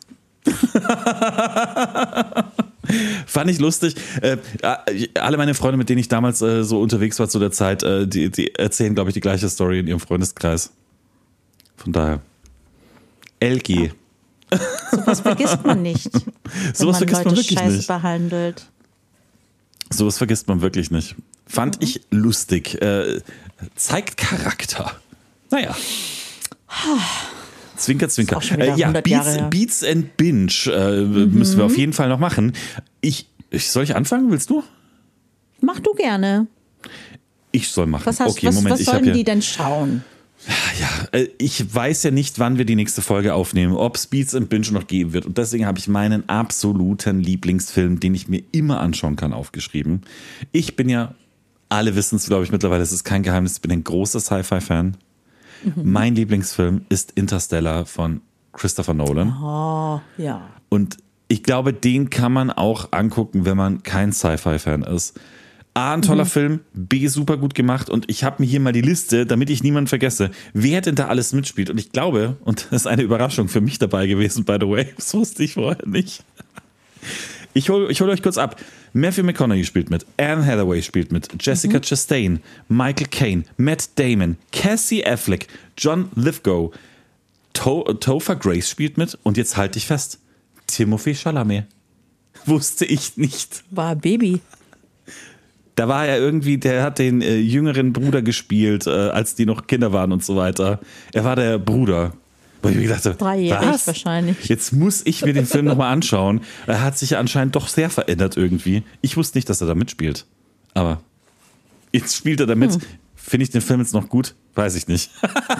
S3: Fand ich lustig. Alle meine Freunde, mit denen ich damals so unterwegs war zu der Zeit, die erzählen, glaube ich, die gleiche Story in ihrem Freundeskreis. Von daher. LG.
S2: Sowas vergisst man nicht.
S3: Sowas vergisst man wirklich
S2: Scheiße
S3: nicht.
S2: behandelt.
S3: Sowas vergisst man wirklich nicht. Fand ich lustig. Zeigt Charakter. Naja. Zwinker, zwinker.
S2: Ist auch schon wieder 100 Jahre her.
S3: Beats and Binge müssen wir auf jeden Fall noch machen. Soll ich anfangen? Willst du?
S2: Mach du gerne.
S3: Ich soll machen.
S2: Was sollen die denn schauen?
S3: Ja, ich weiß ja nicht, wann wir die nächste Folge aufnehmen, ob es Beats and Binge noch geben wird. Und deswegen habe ich meinen absoluten Lieblingsfilm, den ich mir immer anschauen kann, aufgeschrieben. Ich bin ja, alle wissen es, glaube ich, mittlerweile, es ist kein Geheimnis, ich bin ein großer Sci-Fi-Fan. Mein Lieblingsfilm ist Interstellar von Christopher Nolan.
S2: Oh, ja.
S3: Und ich glaube, den kann man auch angucken, wenn man kein Sci-Fi-Fan ist. A, ein toller Film, B, super gut gemacht und ich habe mir hier mal die Liste, damit ich niemanden vergesse, wer denn da alles mitspielt. Und ich glaube, und das ist eine Überraschung für mich dabei gewesen, by the way, das wusste ich vorher nicht. Ich hol euch kurz ab. Matthew McConaughey spielt mit, Anne Hathaway spielt mit, Jessica Chastain, Michael Caine, Matt Damon, Cassie Affleck, John Lithgow, Topher Grace spielt mit und jetzt halte ich fest, Timothée Chalamet. Wusste ich nicht.
S2: War Baby.
S3: Da war er irgendwie, der hat den jüngeren Bruder gespielt, als die noch Kinder waren und so weiter. Er war der Bruder. Wo ich mir gedacht habe,
S2: 3-jährig wahrscheinlich.
S3: Jetzt muss ich mir den Film nochmal anschauen. Er hat sich ja anscheinend doch sehr verändert irgendwie. Ich wusste nicht, dass er da mitspielt. Aber jetzt spielt er da mit. Finde ich den Film jetzt noch gut? Weiß ich nicht.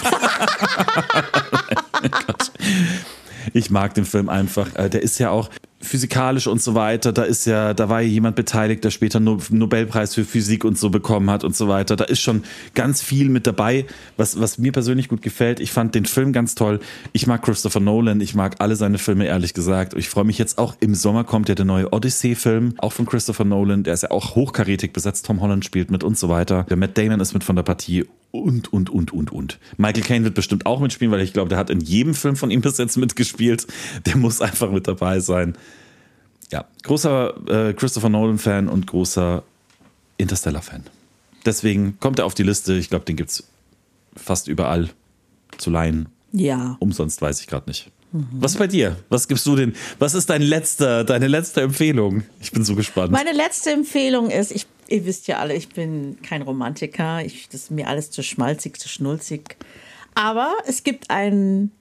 S3: Ich mag den Film einfach. Der ist ja auch physikalisch und so weiter. Da war ja jemand beteiligt, der später einen Nobelpreis für Physik und so bekommen hat und so weiter. Da ist schon ganz viel mit dabei, was mir persönlich gut gefällt. Ich fand den Film ganz toll. Ich mag Christopher Nolan. Ich mag alle seine Filme, ehrlich gesagt. Ich freue mich jetzt auch, im Sommer kommt ja der neue Odyssey-Film, auch von Christopher Nolan. Der ist ja auch hochkarätig besetzt. Tom Holland spielt mit und so weiter. Der Matt Damon ist mit von der Partie. Und. Michael Caine wird bestimmt auch mitspielen, weil ich glaube, der hat in jedem Film von ihm bis jetzt mitgespielt. Der muss einfach mit dabei sein. Ja, großer Christopher Nolan-Fan und großer Interstellar-Fan. Deswegen kommt er auf die Liste. Ich glaube, den gibt es fast überall zu leihen.
S2: Ja.
S3: Umsonst weiß ich gerade nicht. Was bei dir? Was gibst du denn? Was ist deine letzte Empfehlung? Ich bin so gespannt.
S2: Meine letzte Empfehlung ist, ihr wisst ja alle, ich bin kein Romantiker. Das ist mir alles zu schmalzig, zu schnulzig. Aber es gibt ein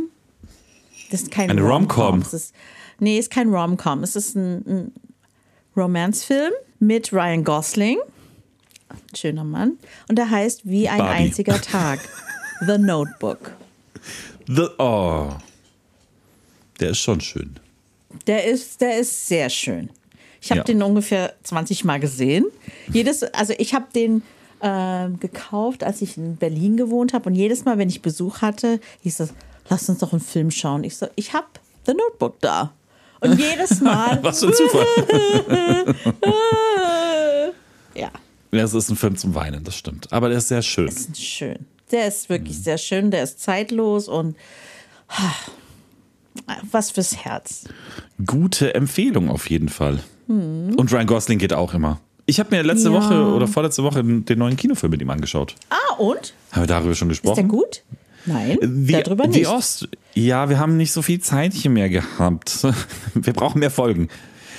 S2: das ist kein
S3: Eine Rom-Com.
S2: Nee, ist kein Rom-Com. Es ist ein Romance-Film mit Ryan Gosling. Schöner Mann. Und der heißt Wie ein
S3: Barbie.
S2: einziger Tag. The Notebook.
S3: Der ist schon schön.
S2: Der ist sehr schön. Ich habe
S3: Ja.
S2: den ungefähr 20 Mal gesehen. Also ich habe den gekauft, als ich in Berlin gewohnt habe. Und jedes Mal, wenn ich Besuch hatte, hieß es, lass uns doch einen Film schauen. Ich so, ich habe The Notebook da. Und jedes Mal.
S3: Was für ein Zufall.
S2: Ja,
S3: Ja, es ist ein Film zum Weinen, das stimmt. Aber der ist sehr schön.
S2: ist schön. Der ist wirklich sehr schön. Der ist zeitlos und was fürs Herz.
S3: Gute Empfehlung auf jeden Fall. Und Ryan Gosling geht auch immer. Ich habe mir letzte
S2: Ja.
S3: Woche oder vorletzte Woche den neuen Kinofilm mit ihm angeschaut.
S2: Ah, und?
S3: Haben wir darüber schon
S2: Ist der
S3: gesprochen?
S2: gut? Nein, darüber nicht.
S3: Ja, wir haben nicht so viel Zeit hier mehr gehabt. Wir brauchen mehr Folgen.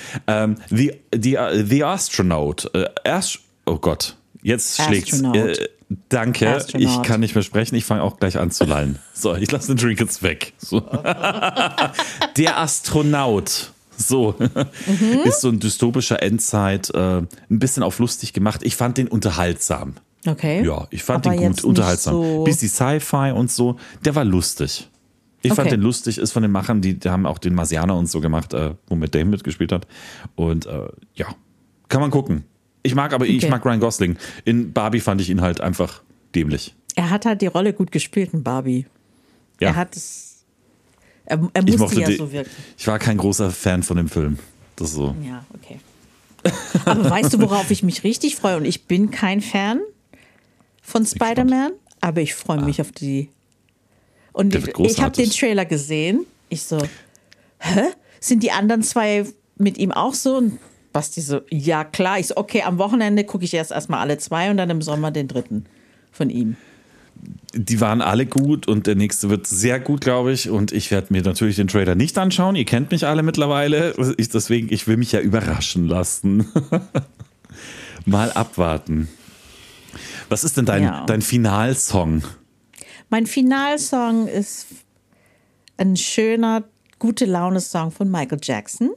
S3: The Astronaut. Oh Gott, jetzt schlägt's.
S2: Astronaut.
S3: Danke,
S2: Astronaut.
S3: ich kann nicht mehr sprechen. Ich fange auch gleich an zu lallen. So, ich lasse den Drink jetzt weg. So. Der Astronaut. So, ist so ein dystopischer Endzeit, ein bisschen auf lustig gemacht. Ich fand den unterhaltsam.
S2: Okay.
S3: Ja, ich fand
S2: Aber
S3: den
S2: jetzt
S3: gut,
S2: nicht
S3: unterhaltsam.
S2: so-
S3: Bisschen Sci-Fi und so. Der war lustig. Ich fand
S2: Okay.
S3: den lustig, ist von den Machern, die haben auch den Marsianer und so gemacht, wo Matt Damon mitgespielt hat. Und ja, kann man gucken. Ich mag Ryan Gosling. In Barbie fand ich ihn halt einfach dämlich.
S2: Er hat halt die Rolle gut gespielt in Barbie.
S3: Ja.
S2: Er hat es. Er
S3: Ich
S2: musste ja
S3: die-
S2: so wirken.
S3: Ich war kein großer Fan von dem Film. Das ist so.
S2: Ja, okay. Aber weißt du, worauf ich mich richtig freue? Und ich bin kein Fan von Spider-Man, aber ich freue mich auf die. Und
S3: Der wird
S2: ich habe
S3: großartig.
S2: den Trailer gesehen. Ich so, hä? Sind die anderen zwei mit ihm auch so? Und Basti so, ja klar. Ich so, okay, am Wochenende gucke ich erstmal alle zwei und dann im Sommer den dritten von ihm.
S3: Die waren alle gut und der nächste wird sehr gut, glaube ich. Und ich werde mir natürlich den Trailer nicht anschauen. Ihr kennt mich alle mittlerweile. Ich will mich ja überraschen lassen. Mal abwarten. Was ist denn dein Finalsong?
S2: Mein Finalsong ist ein schöner, gute Laune-Song von Michael Jackson.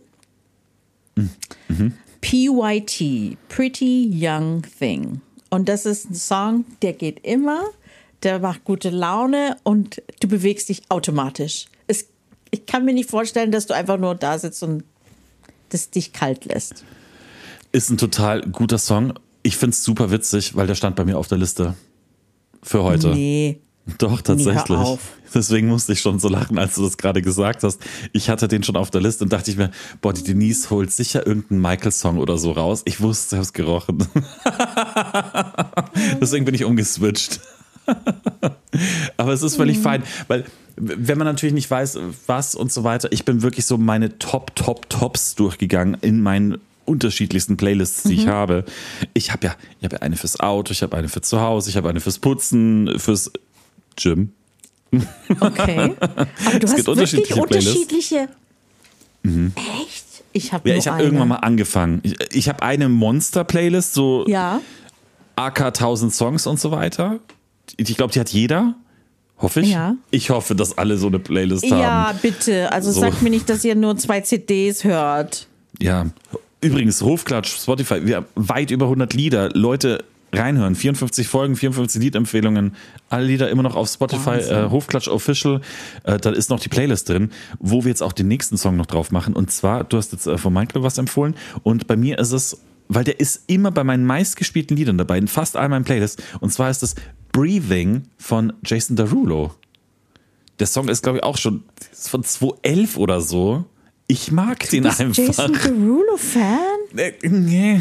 S2: PYT, Pretty Young Thing. Und das ist ein Song, der geht immer, der macht gute Laune und du bewegst dich automatisch. Ich kann mir nicht vorstellen, dass du einfach nur da sitzt und das dich kalt lässt.
S3: Ist ein total guter Song. Ich finde es super witzig, weil der stand bei mir auf der Liste für heute.
S2: Nee.
S3: Doch, tatsächlich.
S2: hör auf.
S3: Deswegen musste ich schon so lachen, als du das gerade gesagt hast. Ich hatte den schon auf der Liste und dachte ich mir, boah, die Denise holt sicher irgendeinen Michael-Song oder so raus. Ich wusste, ich habe es gerochen. Deswegen bin ich umgeswitcht. Aber es ist völlig fein, weil wenn man natürlich nicht weiß, was und so weiter, ich bin wirklich so meine Tops durchgegangen in meinen unterschiedlichsten Playlists, die ich habe. Ich habe ja eine fürs Auto, ich habe eine für zu Hause, ich habe eine fürs Putzen, fürs Gym.
S2: Okay. Aber du
S3: Es
S2: hast
S3: gibt
S2: wirklich
S3: unterschiedliche
S2: Echt? Ich habe
S3: Ja, ich habe irgendwann mal angefangen. Ich habe eine Monster-Playlist, so
S2: Ja.
S3: AK 1000 Songs und so weiter. Ich glaube, die hat jeder. Hoffe ich.
S2: Ja.
S3: Ich hoffe, dass alle so eine Playlist
S2: Ja,
S3: haben.
S2: bitte. Also
S3: So.
S2: sagt mir nicht, dass ihr nur 2 CDs hört.
S3: Ja. Übrigens, Rufklatsch, Spotify, wir haben weit über 100 Lieder. Leute, reinhören. 54 Folgen, 54 Liedempfehlungen. Alle Lieder immer noch auf Spotify. Hofklatsch Official. Da ist noch die Playlist drin, wo wir jetzt auch den nächsten Song noch drauf machen. Und zwar, du hast jetzt von Michael was empfohlen. Und bei mir ist es, weil der ist immer bei meinen meistgespielten Liedern dabei, in fast all meinen Playlists. Und zwar ist es Breathing von Jason Derulo. Der Song ist, glaube ich, auch schon von 2011 oder so. Ich mag den
S2: Bist
S3: einfach.
S2: Jason Derulo-Fan?
S3: Nee.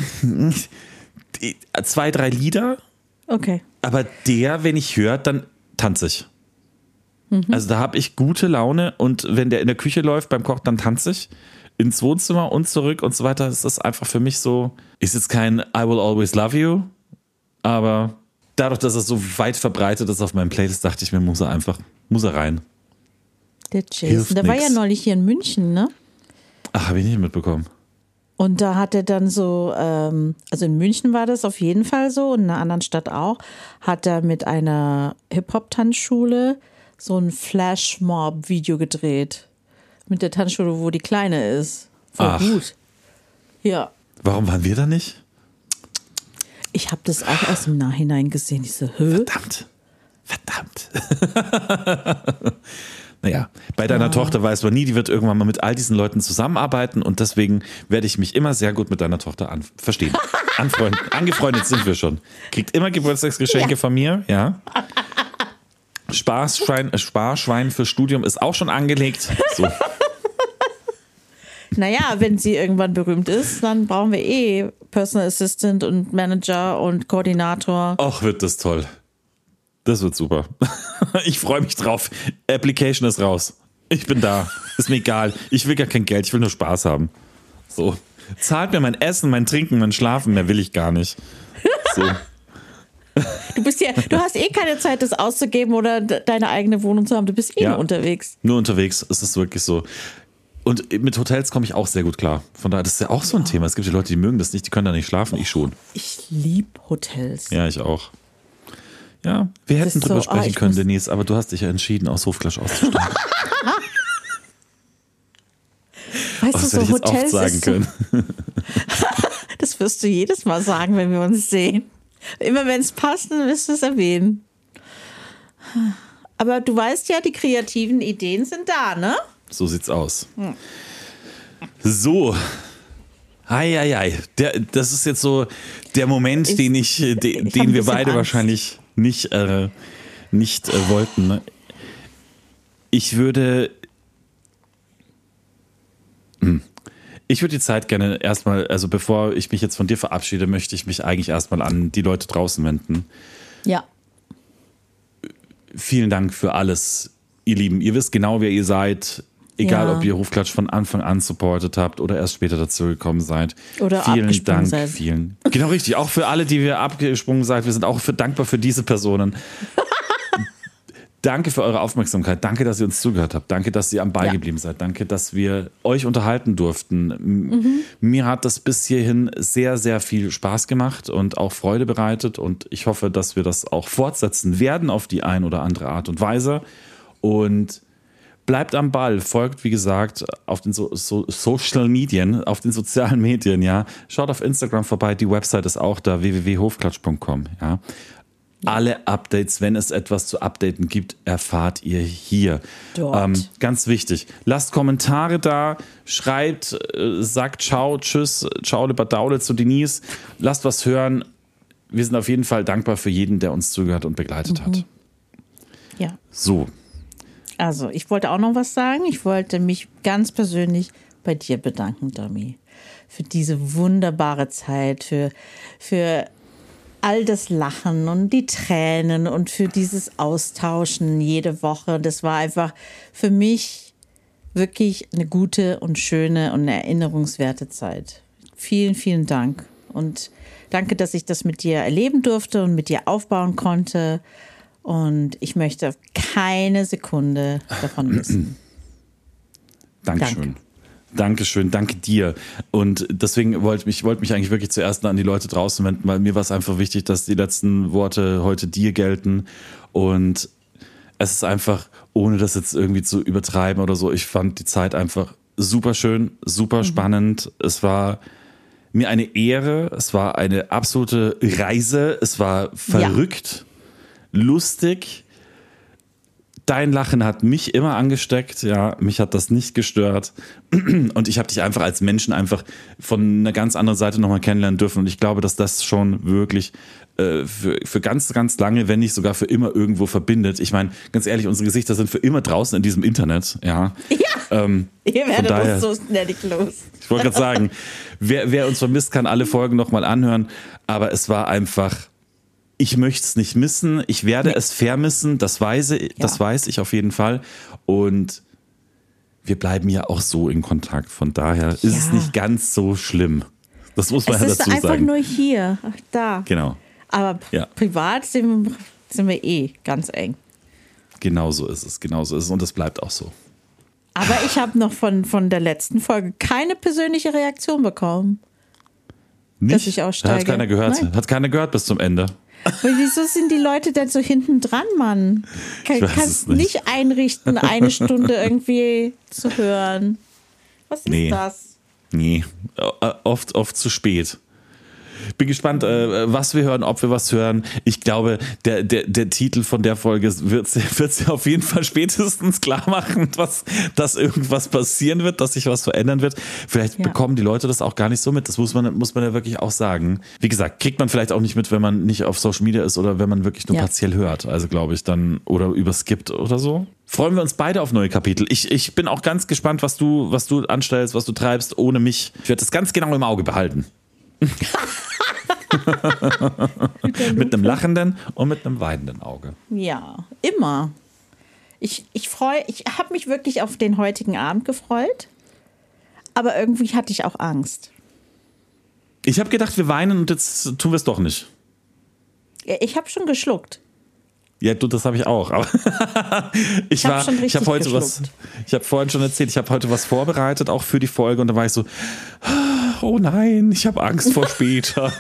S3: 2, 3 Lieder,
S2: Okay.
S3: aber der, wenn ich höre, dann tanze ich. Also da habe ich gute Laune und wenn der in der Küche läuft beim Koch, dann tanze ich. Ins Wohnzimmer und zurück und so weiter. Das ist einfach für mich so, ist jetzt kein I Will Always Love You, aber dadurch, dass es so weit verbreitet ist auf meinem Playlist, dachte ich mir, muss er rein.
S2: Der Jason,
S3: Hilft
S2: der war
S3: nix.
S2: ja neulich hier in München, ne?
S3: Ach, habe ich nicht mitbekommen.
S2: Und da hat er dann so, also in München war das auf jeden Fall so und in einer anderen Stadt auch, hat er mit einer Hip-Hop-Tanzschule so ein Flashmob-Video gedreht. Mit der Tanzschule, wo die Kleine ist. Voll
S3: Ach.
S2: gut. Ja.
S3: Warum waren wir da nicht?
S2: Ich habe das auch erst im Nachhinein gesehen. Ich so, hä?
S3: Verdammt. Naja, bei deiner Tochter weiß man nie, die wird irgendwann mal mit all diesen Leuten zusammenarbeiten und deswegen werde ich mich immer sehr gut mit deiner Tochter verstehen. Angefreundet sind wir schon. Kriegt immer Geburtstagsgeschenke von mir, ja. Sparschwein für Studium ist auch schon angelegt. So.
S2: Naja, wenn sie irgendwann berühmt ist, dann brauchen wir Personal Assistant und Manager und Koordinator.
S3: Ach, wird das toll. Das wird super. Ich freue mich drauf. Application ist raus. Ich bin da. Ist mir egal. Ich will gar kein Geld. Ich will nur Spaß haben. So. Zahlt mir mein Essen, mein Trinken, mein Schlafen. Mehr will ich gar nicht. So.
S2: Du hast keine Zeit, das auszugeben oder deine eigene Wohnung zu haben. Du bist nur unterwegs.
S3: Nur unterwegs. Es ist wirklich so. Und mit Hotels komme ich auch sehr gut klar. Von daher, das ist ja auch so ein Thema. Es gibt die Leute, die mögen das nicht. Die können da nicht schlafen. Ich schon.
S2: Ich liebe Hotels.
S3: Ja, ich auch. Ja, wir hätten drüber sprechen können, Denise, aber du hast dich ja entschieden, aus Hofklatsch auszusteigen.
S2: Weißt du,
S3: das
S2: so
S3: hätte ich jetzt
S2: Hotels
S3: oft sagen können.
S2: Das wirst du jedes Mal sagen, wenn wir uns sehen. Immer wenn es passt, dann wirst du es erwähnen. Aber du weißt ja, die kreativen Ideen sind da, ne?
S3: So sieht's aus. So. Ei. Das ist jetzt so der Moment, den wir beide wahrscheinlich nicht wollten. Ne? Ich würde die Zeit gerne erstmal, also bevor ich mich jetzt von dir verabschiede, möchte ich mich eigentlich erstmal an die Leute draußen wenden.
S2: Ja.
S3: Vielen Dank für alles, ihr Lieben. Ihr wisst genau, wer ihr seid. Egal, ob ihr Hofklatsch von Anfang an supportet habt oder erst später dazu gekommen seid.
S2: Oder
S3: vielen Dank.
S2: Seid.
S3: Genau richtig. Auch für alle, die wir abgesprungen seid. Wir sind auch dankbar für diese Personen. Danke für eure Aufmerksamkeit. Danke, dass ihr uns zugehört habt. Danke, dass ihr am Ball geblieben seid. Danke, dass wir euch unterhalten durften. Mir hat das bis hierhin sehr, sehr viel Spaß gemacht und auch Freude bereitet. Und ich hoffe, dass wir das auch fortsetzen werden auf die ein oder andere Art und Weise. Und bleibt am Ball, folgt, wie gesagt, auf den Social Medien, auf den sozialen Medien, ja. Schaut auf Instagram vorbei, die Website ist auch da, www.hofklatsch.com, ja. Alle Updates, wenn es etwas zu updaten gibt, erfahrt ihr hier.
S2: Dort.
S3: Ganz wichtig. Lasst Kommentare da, schreibt, sagt ciao, tschüss, ciao, lieber Daule zu Denise. Lasst was hören. Wir sind auf jeden Fall dankbar für jeden, der uns zugehört und begleitet hat.
S2: Ja.
S3: So.
S2: Also, ich wollte auch noch was sagen. Ich wollte mich ganz persönlich bei dir bedanken, Domi, für diese wunderbare Zeit, für all das Lachen und die Tränen und für dieses Austauschen jede Woche. Das war einfach für mich wirklich eine gute und schöne und eine erinnerungswerte Zeit. Vielen, vielen Dank. Und danke, dass ich das mit dir erleben durfte und mit dir aufbauen konnte. Und ich möchte keine Sekunde davon missen.
S3: Dankeschön. Dankeschön, danke dir. Und deswegen wollte mich eigentlich wirklich zuerst an die Leute draußen wenden, weil mir war es einfach wichtig, dass die letzten Worte heute dir gelten. Und es ist einfach, ohne das jetzt irgendwie zu übertreiben oder so, ich fand die Zeit einfach super schön, super spannend. Es war mir eine Ehre, es war eine absolute Reise, es war verrückt, lustig. Dein Lachen hat mich immer angesteckt, ja, mich hat das nicht gestört und ich habe dich einfach als Menschen einfach von einer ganz anderen Seite nochmal kennenlernen dürfen und ich glaube, dass das schon wirklich für ganz, ganz lange, wenn nicht sogar für immer irgendwo verbindet. Ich meine, ganz ehrlich, unsere Gesichter sind für immer draußen in diesem Internet, ja.
S2: Ihr werdet uns so schnell los.
S3: Ich wollte gerade sagen, wer uns vermisst, kann alle Folgen nochmal anhören, aber es war einfach... Ich möchte es nicht missen, ich werde es vermissen, das weiß ich auf jeden Fall. Und wir bleiben ja auch so in Kontakt, von daher ist es nicht ganz so schlimm. Das muss man ja dazu sagen.
S2: Es ist einfach nur hier, da.
S3: Genau.
S2: Aber privat sind wir ganz eng.
S3: Genau so ist es und das bleibt auch so.
S2: Aber ich habe noch von der letzten Folge keine persönliche Reaktion bekommen.
S3: Nicht?
S2: Dass ich aussteige.
S3: Hat keiner gehört.
S2: Nein.
S3: Hat keiner gehört bis zum Ende.
S2: Aber wieso sind die Leute denn so hinten dran, Mann? Kannst nicht einrichten, eine Stunde irgendwie zu hören. Was ist das?
S3: Nee, oft zu spät. Bin gespannt, was wir hören, ob wir was hören. Ich glaube, der Titel von der Folge wird ja auf jeden Fall spätestens klar machen, dass irgendwas passieren wird, dass sich was verändern wird. Vielleicht bekommen die Leute das auch gar nicht so mit. Das muss man ja wirklich auch sagen. Wie gesagt, kriegt man vielleicht auch nicht mit, wenn man nicht auf Social Media ist oder wenn man wirklich nur partiell hört. Also glaube ich dann, oder überskippt oder so. Freuen wir uns beide auf neue Kapitel. Ich bin auch ganz gespannt, was du anstellst, was du treibst ohne mich. Ich werde das ganz genau im Auge behalten. Mit einem lachenden und mit einem weinenden Auge.
S2: Ja, immer. Ich habe mich wirklich auf den heutigen Abend gefreut, aber irgendwie hatte ich auch Angst.
S3: Ich habe gedacht, wir weinen und jetzt tun wir es doch nicht.
S2: Ja, ich habe schon geschluckt.
S3: Ja, das habe ich auch. Aber ich habe vorhin schon erzählt, ich habe heute was vorbereitet, auch für die Folge, und da war ich so, oh nein, ich habe Angst vor später.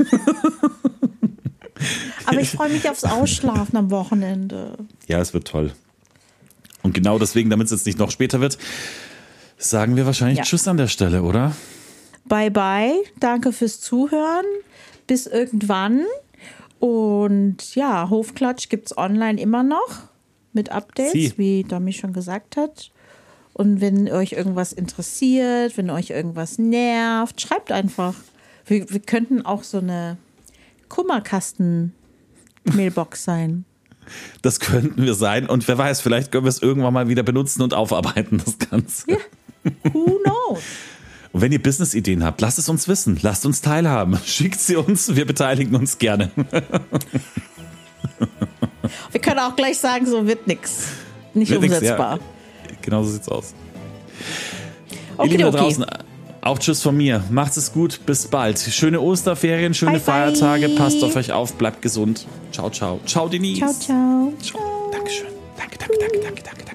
S2: Aber ich freue mich aufs Ausschlafen am Wochenende.
S3: Ja, es wird toll. Und genau deswegen, damit es jetzt nicht noch später wird, sagen wir wahrscheinlich Tschüss an der Stelle, oder?
S2: Bye bye, danke fürs Zuhören. Bis irgendwann. Und ja, Hofklatsch gibt es online immer noch mit Updates, wie Domi schon gesagt hat. Und wenn euch irgendwas interessiert, wenn euch irgendwas nervt, schreibt einfach. Wir könnten auch so eine Kummerkasten-Mailbox sein.
S3: Das könnten wir sein. Und wer weiß, vielleicht können wir es irgendwann mal wieder benutzen und aufarbeiten, das Ganze.
S2: Ja, who knows?
S3: Und wenn ihr Business-Ideen habt, lasst es uns wissen. Lasst uns teilhaben. Schickt sie uns, wir beteiligen uns gerne.
S2: Wir können auch gleich sagen, so wird nichts. Nicht umsetzbar.
S3: Ja. Genau so sieht's aus. Ihr Lieben da draußen, auch Tschüss von mir. Macht's es gut, bis bald. Schöne Osterferien, schöne Feiertage. Passt auf euch auf, bleibt gesund. Ciao, ciao. Ciao, Denise.
S2: Ciao, ciao.
S3: Ciao. Dankeschön. Danke.